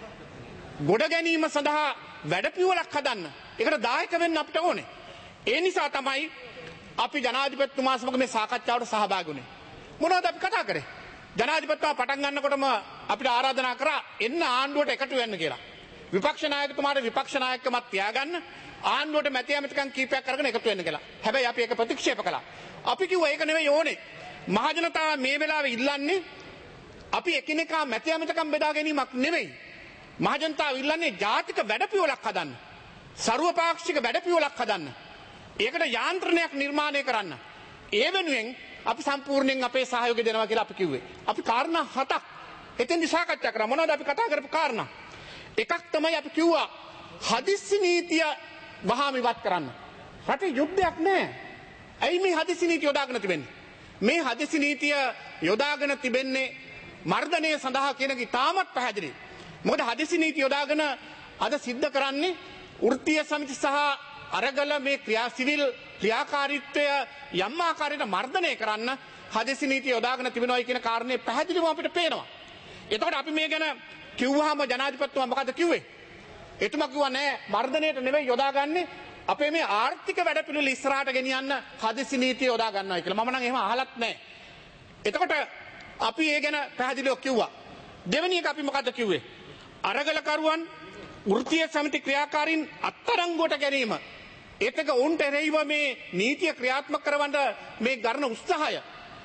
ගොඩ ගැනීම සඳහා වැඩපිළිවෙලක් හදන්න. ඒකට දායක වෙන්න අපිට ඕනේ. ඒ නිසා තමයි අපි ජනාධිපතිතුමා සමග මේ සාකච්ඡාවට සහභාගී වුණේ. මොනවද අපි කතා කරේ? ජනාධිපතිතුමා පටන් ගන්නකොටම අපිට ආරාධනා කරා එන්න ආණ්ඩුවට එකතු වෙන්න කියලා. විපක්ෂ නායකතුමාට විපක්ෂ නායකකමක් තියාගන්න ආණ්ඩුවට මැති ඇමතිකම් කීපයක් අරගෙන එකතු වෙන්න කියලා. හැබැයි අපි ඒක ප්‍රතික්ෂේප කළා. අපි කිව්වා ඒක නෙවෙයි ඕනේ. මහජනතාව මේ වෙලාවේ ඉල්ලන්නේ අපි එකිනෙකා මැති ඇමතිකම් බෙදා ගැනීමක් නෙවෙයි. මහජනතාව ඉල්ලන්නේ ජාතික වැඩපිළිවෙලක් හදන්න. සර්වපාක්ෂික වැඩපිළිවෙලක් හදන්න. ඒකට යාන්ත්‍රණයක් නිර්මාණය කරන්න. ඒ වෙනුවෙන් අපි සම්පූර්ණයෙන් අපේ සහයෝගය දෙනවා කියලා අපි කිව්වේ. අපි කාරණා හතක් එතෙන්දි සාකච්ඡා කරා. මොනවද අපි කතා කරපු කාරණා? එකක් තමයි අපි කිව්වා හදිස්සි නීතිය වහාම ඉවත් කරන්න. රටේ යුද්ධයක් නැහැ. ඇයි මේ හදිස්සි නීතිය යොදාගෙන තිබෙන්නේ? මේ හදිස්සි නීතිය යොදාගෙන තිබෙන්නේ මර්ධනය සඳහා කියන එක ඉතාමත් පැහැදිලි. මොකද හදිස්සි නීතිය යොදාගෙන අද සිද්ධ කරන්නේ වෘත්තීය සමිති සහ අරගල මේ සිවිල් ක්‍රියාකාරීත්වය යම් ආකාරයකට මර්ධනය කරන්න හදිස්සි නීතිය යොදාගෙන තිබෙනවා කියන කාරණේ පැහැදිලිවම අපිට පේනවා. එතකොට අපි මේ ගැන කිව්වහම ජනාධිපතිතුමා මොකද කිව්වේ? එතුමා කිව්වා නෑ මර්ධනයට නෙවෙයි යොදාගන්නේ අපේ මේ ආර්ථික වැඩපිළිවෙල ඉස්සරහට ගෙනියන්න හදිස්සි නීතිය යොදා ගන්නවා කියලා. මම නම් එහෙම අහලත් නෑ. එතකොට අපි ඒ ගැන පැහැදිලිව කිව්වා. දෙවෙනි එක අපි මොකද කිව්වේ? අරගලකරුවන් වෘත්තීය සමිති ක්‍රියාකාරීන් අත්අඩංගුවට ගැනීම ඒත් එක උන්ට එරෙහිව මේ නීතිය ක්‍රියාත්මක කරවන්න මේ ගන්න උත්සාහය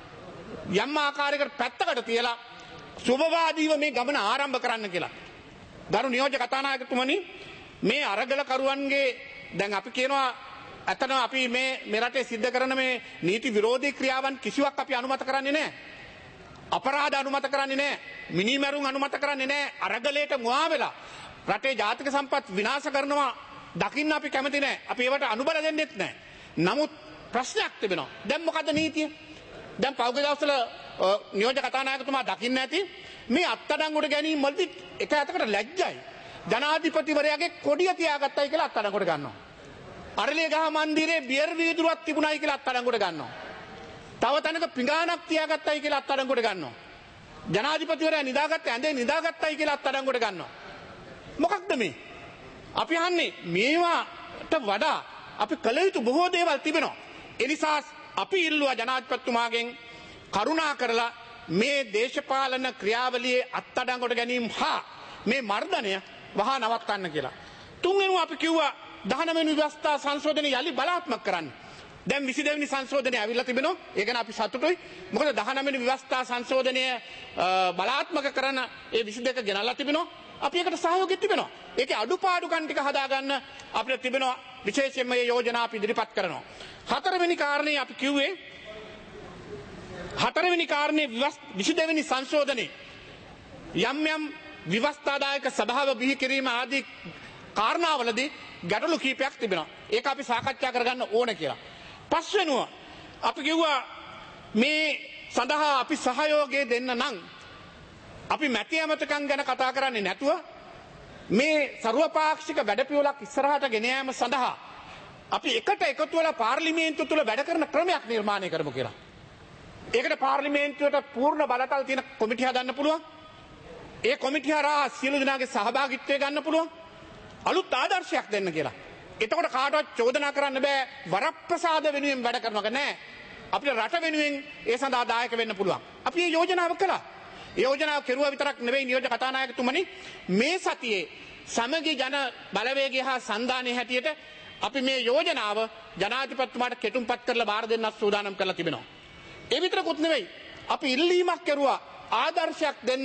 යම් ආකාරයකට පැත්තකට තියලා සුභවාදීව මේ ගමන ආරම්භ කරන්න කියලා. ගරු නියෝජ්‍ය කතානායකතුමනි මේ අරගලකරුවන්ගේ දැන් අපි කියනවා අතන අපි මේ රටේ සිද්ධ කරන මේ නීති විරෝධී ක්‍රියාවන් කිසිවක් අපි අනුමත කරන්නේ නැහැ. අපරාධ අනුමත කරන්නේ නැහැ. මිනිමැරුම් අනුමත කරන්නේ නැහැ. අරගලයට මුවා වෙලා රටේ ජාතික සම්පත් විනාශ කරනවා දකින්න අපි කැමති නැහැ. අපි ඒවට අනුබල දෙන්නෙත් නැහැ. නමුත් ප්‍රශ්නයක් තිබෙනවා. දැන් මොකද නීතිය? දැන් පෞද්ගලික දවසල නියෝජ්‍ය කතානායකතුමා දකින්න ඇති මේ අත්අඩංගුවට ගැනීම වලදී එක අතකට ලැජ්ජයි. ජනාධිපතිවරයාගේ කොඩිය තියාගත්තයි කියලා අත්අඩංගුවට ගන්නවා. අරලියගහ මන්දිරේ බියර් වීදුරුවක් තිබුණයි කියලා අත්අඩංගුවට ගන්නවා. තව තැනක පිඟානක් තියාගත්තයි කියලා අත්අඩංගුවට ගන්නවා. ජනාධිපතිවරයා නිදාගත්ත ඇඳේ නිදාගත්තයි කියලා අත්අඩංගුවට ගන්නවා. මොකක්ද මේ? අපි අහන්නේ මේවාට වඩා අපි කළ යුතු බොහෝ දේවල් තිබෙනවා. ඒ නිසා අපි ඉල්ලුවා ජනාධිපතිතුමාගෙන් කරුණා කරලා මේ දේශපාලන ක්‍රියාවලියේ අත්අඩංගුවට ගැනීම හා මේ මර්ධනය වහා නවත්තන්න කියලා. තුන්වෙනුව අපි කිව්වා 19 වෙනි ව්‍යවස්ථා සංශෝධනය යලි බලාත්මක කරන්න. දැන් 22 වෙනි සංශෝධනය ඇවිල්ලා තිබෙනවා. ඒක ගැන අපි සතුටුයි. මොකද 19 වෙනි ව්‍යවස්ථා සංශෝධනය බලාත්මක කරන ඒ 22 ගෙනල්ලා තිබෙනවා. අපි ඒකට සහයෝගය තිබෙනවා. ඒකේ අඩුපාඩුකම් ටික හදාගන්න අපිට තිබෙනවා. විශේෂයෙන්ම මේ යෝජනා අපි ඉදිරිපත් කරනවා. හතරවෙනි කාරණේ අපි කිව්වේ හතරවෙනි කාරණේ 22 වෙනි සංශෝධනයේ යම් යම් විවස්ථාදායක සභාව බිහි කිරීම ආදී කාරණාවලදී ගැටලු කීපයක් තිබෙනවා. ඒක අපි සාකච්ඡා කරගන්න ඕන කියලා. පස්වෙනුව අපි කිව්වා මේ සඳහා අපි සහයෝගය දෙන්න නම් අපි මැති ඇමතකම් ගැන කතා කරන්නේ නැතුව මේ සර්වපාක්ෂික වැඩපිළිවෙලක් ඉස්සරහට ගෙන යාම සඳහා අපි එකට එකතු වෙලා පාර්ලිමේන්තුව තුළ වැඩ කරන ක්‍රමයක් නිර්මාණය කරමු කියලා. ඒකට පාර්ලිමේන්තුවට පූර්ණ බලතල තියෙන කොමිටි හදන්න පුළුවන්. ඒ කොමිටිය හරහා සියලු දෙනාගේ සහභාගීත්වය ගන්න පුළුවන්. අලුත් ආදර්ශයක් දෙන්න කියලා. එතකොට කාටවත් චෝදනා කරන්න බෑ වරප්‍රසාද වෙනුවෙන් වැඩ කරනවා නෑ. අපිට රට වෙනුවෙන් ඒ සඳහා දායක වෙන්න පුළුවන්. අපි මේ යෝජනාව කළා. යෝජනාව කෙරුවා විතරක් නෙවෙයි නියෝජ්‍ය කතානායකතුමනි මේ සතියේ සමගි ජන බලවේගය හා සන්ධානයේ හැටියට අපි මේ යෝජනාව ජනාධිපතිතුමාට කෙටුම්පත් කරලා බාර දෙන්නත් සූදානම් කරලා තිබෙනවා. ඒ විතරකුත් නෙවෙයි අපි ඉල්ලීමක් කෙරුවා ආදර්ශයක් දෙන්න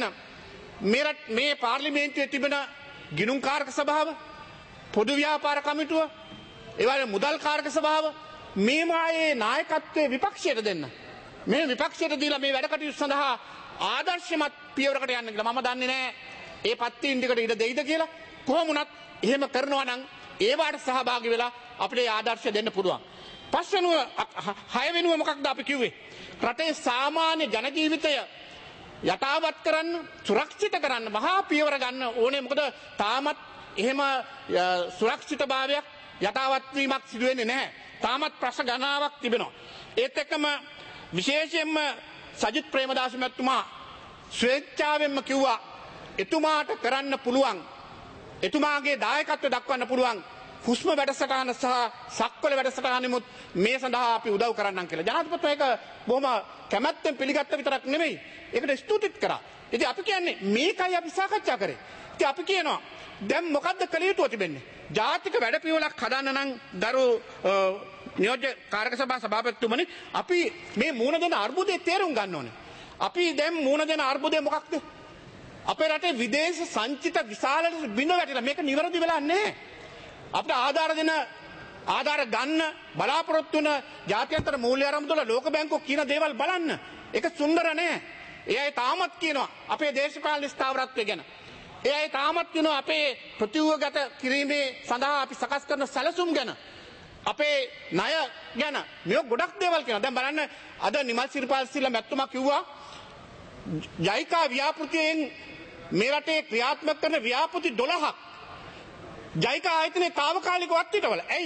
මේ පාර්ලිමේන්තුවේ තිබෙන ගිණුම්කාරක සභාව පොදු ව්‍යාපාර කමිටුව ඒ වගේ මුදල් කාරක සභාව මේ මායේ නායකත්වයේ විපක්ෂයට දෙන්න. මේ විපක්ෂයට දීලා මේ වැඩ කටයුතු සඳහා ආදර්ශමත් පියවරකට යන්න කියලා. මම දන්නේ නැහැ ඒ පත්තින් ටිකට ඉඩ දෙයිද කියලා. කොහොම වුණත් එහෙම කරනවා නම් ඒවට සහභාගී වෙලා අපිට ආදර්ශ දෙන්න පුළුවන්. පස්වෙනුව හයවෙනුව මොකක්ද අපි කිව්වේ? රටේ සාමාන්‍ය ජන ජීවිතය යථාවත් කරන්න, සුරක්ෂිත කරන්න මහා පියවර ගන්න ඕනේ. මොකද තාමත් එහෙම සුරක්ෂිතභාවයක් යථාවත් වීමක් සිදු වෙන්නේ නැහැ. තාමත් ප්‍රශ්න ගණනාවක් තිබෙනවා. ඒත් එක්කම විශේෂයෙන්ම සජිත් ප්‍රේමදාස මහත්මයා ස්වේච්ඡාවෙන්ම කිව්වා එතුමාට කරන්න පුළුවන් එතුමාගේ දායකත්වය දක්වන්න පුළුවන් හුස්ම වැඩසටහන සහ සක්වල වැඩසටහනෙමුත් මේ සඳහා අපි උදව් කරන්නම් කියලා. ජනාධිපතිතුමා ඒක බොහොම කැමැත්තෙන් පිළිගත්ත විතරක් නෙමෙයි. ඒකට ස්තුතිත් කරා. ඉතින් අපි කියන්නේ මේකයි අපි සාකච්ඡා කරේ. ඉතින් අපි කියනවා දැන් මොකද්ද කළ යුතුව තිබෙන්නේ? ජාතික වැඩපිළිවෙලක් හදන්න නම් දරු නියෝජ්‍ය කාරක සභා සභාපතිතුමනි අපි මේ මූණ දෙන අර්බුදේ තේරුම් ගන්න ඕනේ. අපි දැන් මූණ දෙන අර්බුදේ මොකක්ද? අපේ රටේ විදේශ සංචිත විශාල බිඳ වැටිලා මේක නිවැරදි වෙලා නැහැ. අපිට ආධාර ගන්න බලාපොරොත්තු වෙන ජාත්‍යන්තර මූල්‍ය ආරම්භවල ලෝක බැංකුව කියන දේවල් බලන්න. ඒක සුන්දර නෑ. ඒ අය තාමත් කියනවා අපේ දේශපාලන ස්ථාවරත්වය ගැන. ඒ අය තාමත් කියනවා අපේ ප්‍රතිව්‍යුහගත කිරීමේ සඳහා අපි සකස් කරන සැලසුම් ගැන. අපේ ණය ගැන මේ ගොඩක් දේවල් කියනවා. දැන් බලන්න අද නිමල් සිරිපාල් සිල්ලා මැතිතුමා කිව්වා ජයිකා ව්‍යාපෘතියෙන් මේ රටේ ක්‍රියාත්මක කරන ව්‍යාපෘති 12ක් ජයිකා ආයතනයේ తాවකාලිකව අත්විඳවල. ඇයි?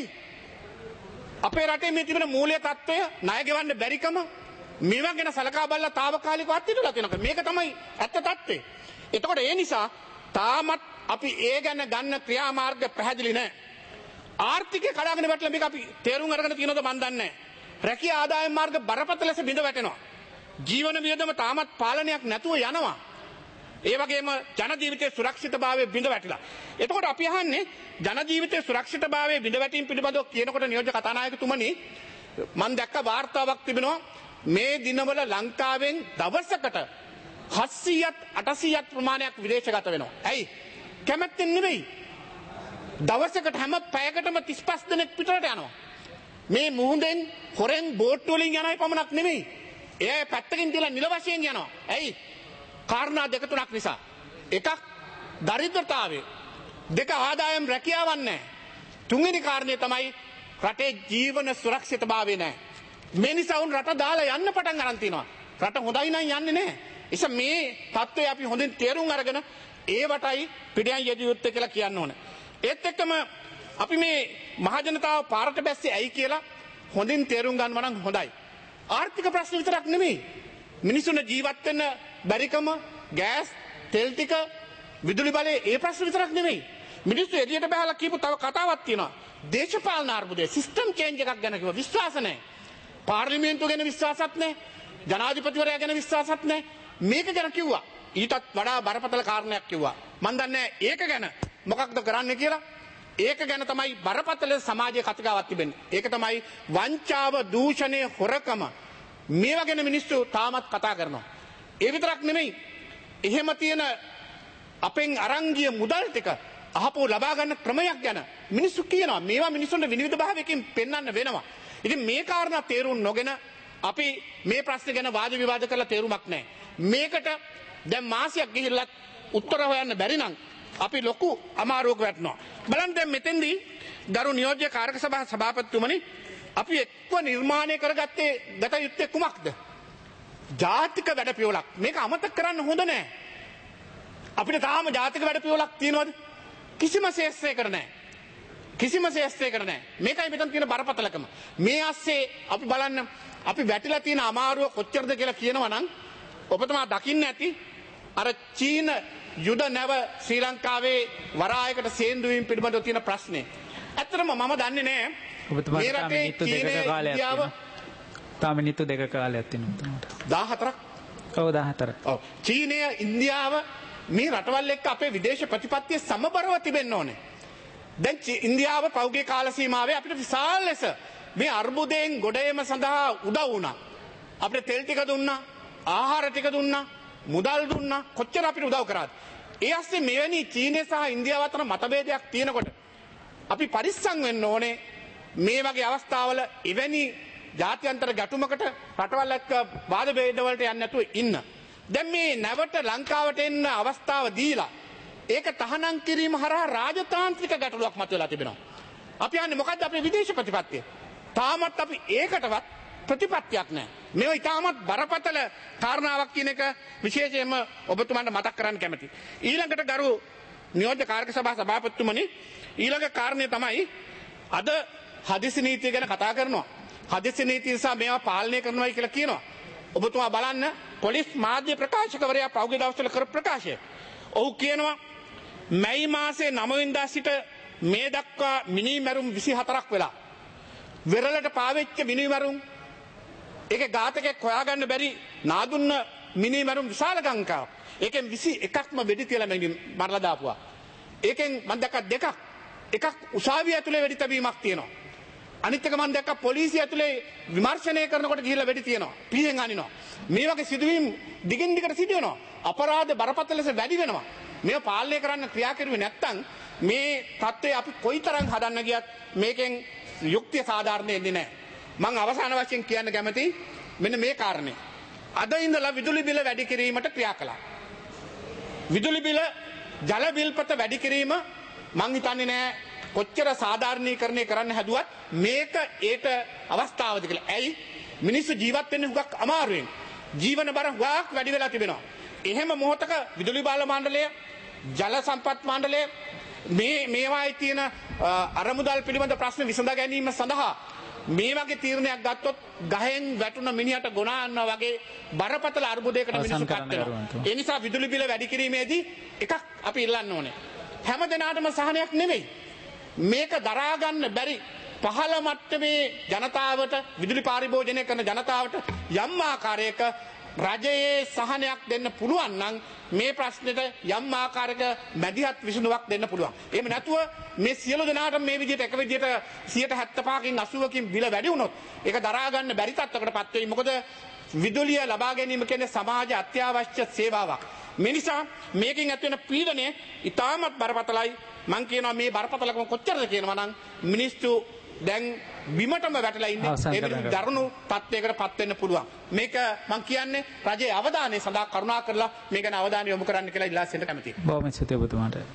අපේ රටේ මේ තිබෙන මූල්‍ය තත්ත්වය ණය ගෙවන්න බැරිකම මේවා ගැන සලකා බලලා తాවකාලිකව අත්විඳලා තියෙනවා. මේක තමයි ඇත්ත තත්ත්වය. එතකොට ඒ නිසා තාමත් අපි ඒ ගැන ගන්න ක්‍රියාමාර්ග පැහැදිලි නැහැ. ආර්ථිකය කඩාගෙන වැටලා මේක අපි තේරුම් අරගෙන තියෙනවද මන් දන්නේ නැහැ. රැකියා ආදායම් මාර්ග බරපතල ලෙස බිඳ වැටෙනවා. ජීවන වියදම තාමත් පාලනයක් නැතුව යනවා. ඒ වගේම ජන ජීවිතයේ සුරක්ෂිතභාවය බිඳ වැටිලා. එතකොට අපි අහන්නේ ජන ජීවිතයේ සුරක්ෂිතභාවය බිඳ වැටීම පිළිබඳව කියනකොට නියෝජ්‍ය කතානායකතුමනි මම දැක්ක වාර්තාවක් තිබෙනවා මේ දිනවල ලංකාවෙන් දවසකට 700ත් 800ත් ප්‍රමාණයක් විදේශගත වෙනවා. ඇයි? කැමැත්තෙන් නෙවෙයි. දවසකට හැම පැයකටම 35 දෙනෙක් පිටරට යනවා. මේ මුහුදෙන් හොරෙන් බෝට්ටු වලින් යන අය පමණක් නෙවෙයි. ඒ පැත්තකින් තියලා නිල වශයෙන් යනවා. ඇයි? කාරණා දෙක තුනක් නිසා. එකක් දරිද්‍රතාවය. දෙක ආදායම් රැකියාවක් නැහැ. තුන්වෙනි කාරණේ තමයි රටේ ජීවන සුරක්ෂිතභාවය නැහැ. මේ නිසා උන් රට දාලා යන්න පටන් ගන්න තිනවා. රට හොඳයි නම් යන්නේ නැහැ. එيشා මේ தত্ত্বය අපි හොඳින් තේරුම් අරගෙන ඒවටයි පිටියන් යෙදිය යුත්තේ කියලා කියන්න ඕනේ. ඒත් එක්කම අපි මේ මහජනතාව පාරට බැස්සේ ඇයි කියලා හොඳින් තේරුම් ගන්නවා නම් හොඳයි. ආර්ථික ප්‍රශ්න විතරක් නෙමෙයි. මිනිසුන් ජීවත් වෙන්න බැරිකම, ගෑස්, තෙල් ටික, විදුලි බලය ඒ ප්‍රශ්න විතරක් නෙමෙයි. මිනිස්සු එළියට බහලා කියපු තව කතාවක් තියෙනවා. දේශපාලන අර්බුදය, සිස්ටම් චේන්ජ් එකක් ගැන කිව්වා. විශ්වාස නැහැ. පාර්ලිමේන්තුව ගැන විශ්වාසත් නැහැ. ජනාධිපතිවරයා ගැන විශ්වාසත් නැහැ. මේක ගැන කිව්වා. ඊටත් වඩා බරපතල කාරණයක් කිව්වා. මම දන්නේ ඒක ගැන මොකක්ද කරන්න කියලා. ඒක ගැන තමයි බරපතල සමාජයේ කතිකාවක් තිබෙන්නේ. ඒක තමයි වංචාව, දූෂණය, හොරකම. මේවා ගැන මිනිස්සු තාමත් කතා කරනවා. ඒ විතරක් නෙමෙයි. එහෙම තියෙන අපෙන් අරන් ගිය මුදල් ටික අහපෝ ලබා ගන්න ක්‍රමයක් ගැන මිනිස්සු කියනවා. මේවා මිනිස්සුන්ට විනිවිද භාවයකින් පෙන්වන්න වෙනවා. ඉතින් මේ කාරණා තේරුම් නොගෙන අපි මේ ප්‍රශ්න ගැන වාද විවාද කරලා තේරුමක් නැහැ. මේකට දැන් මාසයක් ගිහිල්ලත් උත්තර හොයන්න බැරි නම් අපි ලොකු අමාරුවක වැටෙනවා. බලන්න දැන් මෙතෙන්දී ගරු නියෝජ්‍ය කාරක සභා සභාපතිතුමනි අපි එක්ව නිර්මාණය කරගත්තේ ගත යුත්තේ කුමක්ද? ජාතික වැඩපිළිවෙලක්. මේක අමතක කරන්න හොඳ නැහැ. අපිට තාම ජාතික වැඩපිළිවෙලක් තියෙනවද? කිසිම ශේෂ්ත්‍රයකට නැහැ. කිසිම ශේෂ්ත්‍රයකට නැහැ. මේකයි මෙතන තියෙන බරපතලකම. මේ ASCII අපි බලන්න අපි වැටිලා තියෙන අමාරුව කොච්චරද කියලා කියනවා නම් ඔබතුමා දකින්න ඇති අර චීන යුද නැව ශ්‍රී ලංකාවේ වරායකට සේන්දු වීම පිළිබඳව තියෙන ප්‍රශ්නේ. ඇත්තටම මම දන්නේ නැහැ. ඔබතුමාට තාම මිනිත්තු දෙකක කාලයක් තියෙනවා. 14ක්. ඔව් 14ක්. ඔව්. චීනය, ඉන්දියාව මේ රටවල් එක්ක අපේ විදේශ ප්‍රතිපත්තිය සමබරව තිබෙන්න ඕනේ. දැන් ඉන්දියාව පෞගේ කාල සීමාවේ අපිට විශාල ලෙස මේ අර්බුදයෙන් ගොඩ ඒම සඳහා උදව් වුණා. අපිට තෙල් ටික දුන්නා, ආහාර ටික දුන්නා, මුදල් දුන්නා. කොච්චර අපිට උදව් කරාද? ඒ ASCII මෙවැනි චීනය සහ ඉන්දියාව අතර මතභේදයක් තියෙනකොට අපි පරිස්සම් වෙන්න ඕනේ. මේ වගේ අවස්ථාවල එවැනි ජාත්‍යන්තර ගැටුමකට රටවල් එක්ක වාද ભેද වලට යන්නේ නැතුව ඉන්න. දැන් මේ නැවට ලංකාවට එන්න අවස්ථාව දීලා ඒක තහනම් කිරීම හරහා රාජතාන්ත්‍රික ගැටලුවක් මතුවලා තිබෙනවා. අපි යන්නේ මොකද්ද අපේ විදේශ ප්‍රතිපත්තිය? තාමත් අපි ඒකටවත් ප්‍රතිපත්තියක් නැහැ. මේව ඉතාමත් බරපතල කාරණාවක් කියන එක විශේෂයෙන්ම ඔබතුමාට මතක් කරන්න කැමතියි. ඊළඟට ගරු නියෝජ්‍ය කාර්ක සභා සභාපතිතුමනි ඊළඟ කාරණය තමයි අද හදිසි නීතිය ගැන කතා කරනවා. හදිසි නීතිය නිසා මේවා පාලනය කරනවායි කියලා කියනවා. ඔබතුමා බලන්න පොලිස් මාධ්‍ය ප්‍රකාශකවරයා පෞගේ දවස්වල කරපු ප්‍රකාශය. ඔහු කියනවා මැයි මාසේ 9 වෙනිදා සිට මේ දක්වා මිනිමැරුම් 24ක් වෙලා. වෙරළට පාවෙච්ච මිනිමැරුම් ඒකේ ඝාතකෙක් හොයාගන්න බැරි නාදුන්න මිනිමැරුම් විශාල ගණනාවක්. ඒකෙන් 21ක්ම වෙඩි තියලා මරලා දාපුවා. ඒකෙන් මම දැක්ක දෙකක්. එකක් උසාවිය ඇතුලේ වෙඩි තැබීමක් තියෙනවා. අනිත් එක මම දැක්ක පොලිසිය ඇතුලේ විමර්ශනය කරනකොට ගිහිල්ලා වෙඩි තියෙනවා. පීයෙන් අනිනවා. මේ වගේ සිදුවීම් දිගින් දිගට සිදු වෙනවා. අපරාධ බරපතල ලෙස වැඩි වෙනවා. මේව පාලනය කරන්න ක්‍රියා කරුවේ නැත්නම් මේ තත්ත්වය අපි කොයිතරම් හදන්න ගියත් මේකෙන් යුක්තිය සාධාරණ වෙන්නේ නැහැ. මම අවසාන වශයෙන් කියන්න කැමතියි මෙන්න මේ කාරණේ. අද ඉඳලා විදුලි බිල වැඩි කිරීමට ක්‍රියා කළා. විදුලි බිල, ජල බිල්පත වැඩි කිරීම මං හිතන්නේ නෑ කොච්චර සාධාරණීකරණය කරන්න හැදුවත් මේක ඒට අවස්ථාවද කියලා. ඇයි? මිනිස්සු ජීවත් වෙන්නේ හුඟක් අමාරුවෙන්. ජීවන බර හුඟක් වැඩි වෙලා තිබෙනවා. එහෙම මොහොතක විදුලි බාල මණ්ඩලය, ජල සම්පත් මණ්ඩලය මේවායි තියෙන අරමුදල් පිළිබඳ ප්‍රශ්න විසඳ ගැනීම සඳහා මේ වගේ තීරණයක් ගත්තොත් ගහෙන් වැටුණ මිනිහට ගොනා යනවා වගේ බරපතල අර්බුදයකට මිනිස්සු පත් වෙනවා. ඒ නිසා විදුලි බිල වැඩි කිරීමේදී එකක් අපි ඉල්ලන්න ඕනේ. හැම දිනාටම සහනයක් නෙමෙයි. මේක දරා ගන්න බැරි පහළ මට්ටමේ ජනතාවට විදුලි පරිභෝජනය කරන ජනතාවට යම් ආකාරයක රජයේ සහනයක් දෙන්න පුළුවන් නම් මේ ප්‍රශ්නෙට යම් ආකාරයක මැදිහත් විසඳුමක් දෙන්න පුළුවන්. එහෙම නැතුව මේ සියලු දෙනාට මේ විදිහට එක විදිහට 75කින් 80කින් බිල වැඩි වුණොත් ඒක දරා ගන්න බැරි තත්ත්වයකටපත් වෙයි. මොකද විදුලිය ලබා ගැනීම කියන්නේ සමාජ අත්‍යවශ්‍ය සේවාවක්. මේ නිසා මේකෙන් ඇති වෙන පීඩනය ඉතාමත් බරපතලයි. මම කියනවා මේ බරපතලකම කොච්චරද කියනවා නම් මිනිස්සු දැන් බිමටම වැටලා ඉන්නේ. ඒ විදිහට දරුණු තත්ත්වයකටපත් වෙන්න පුළුවන්. මේක මම කියන්නේ රජයේ අවධානය සඳහා කරුණා කරලා මේ ගැන අවධානය යොමු කරන්න කියලා ඉල්ලා සිටින්න කැමතියි. බොහොම ස්තුතියි ඔබතුමාට.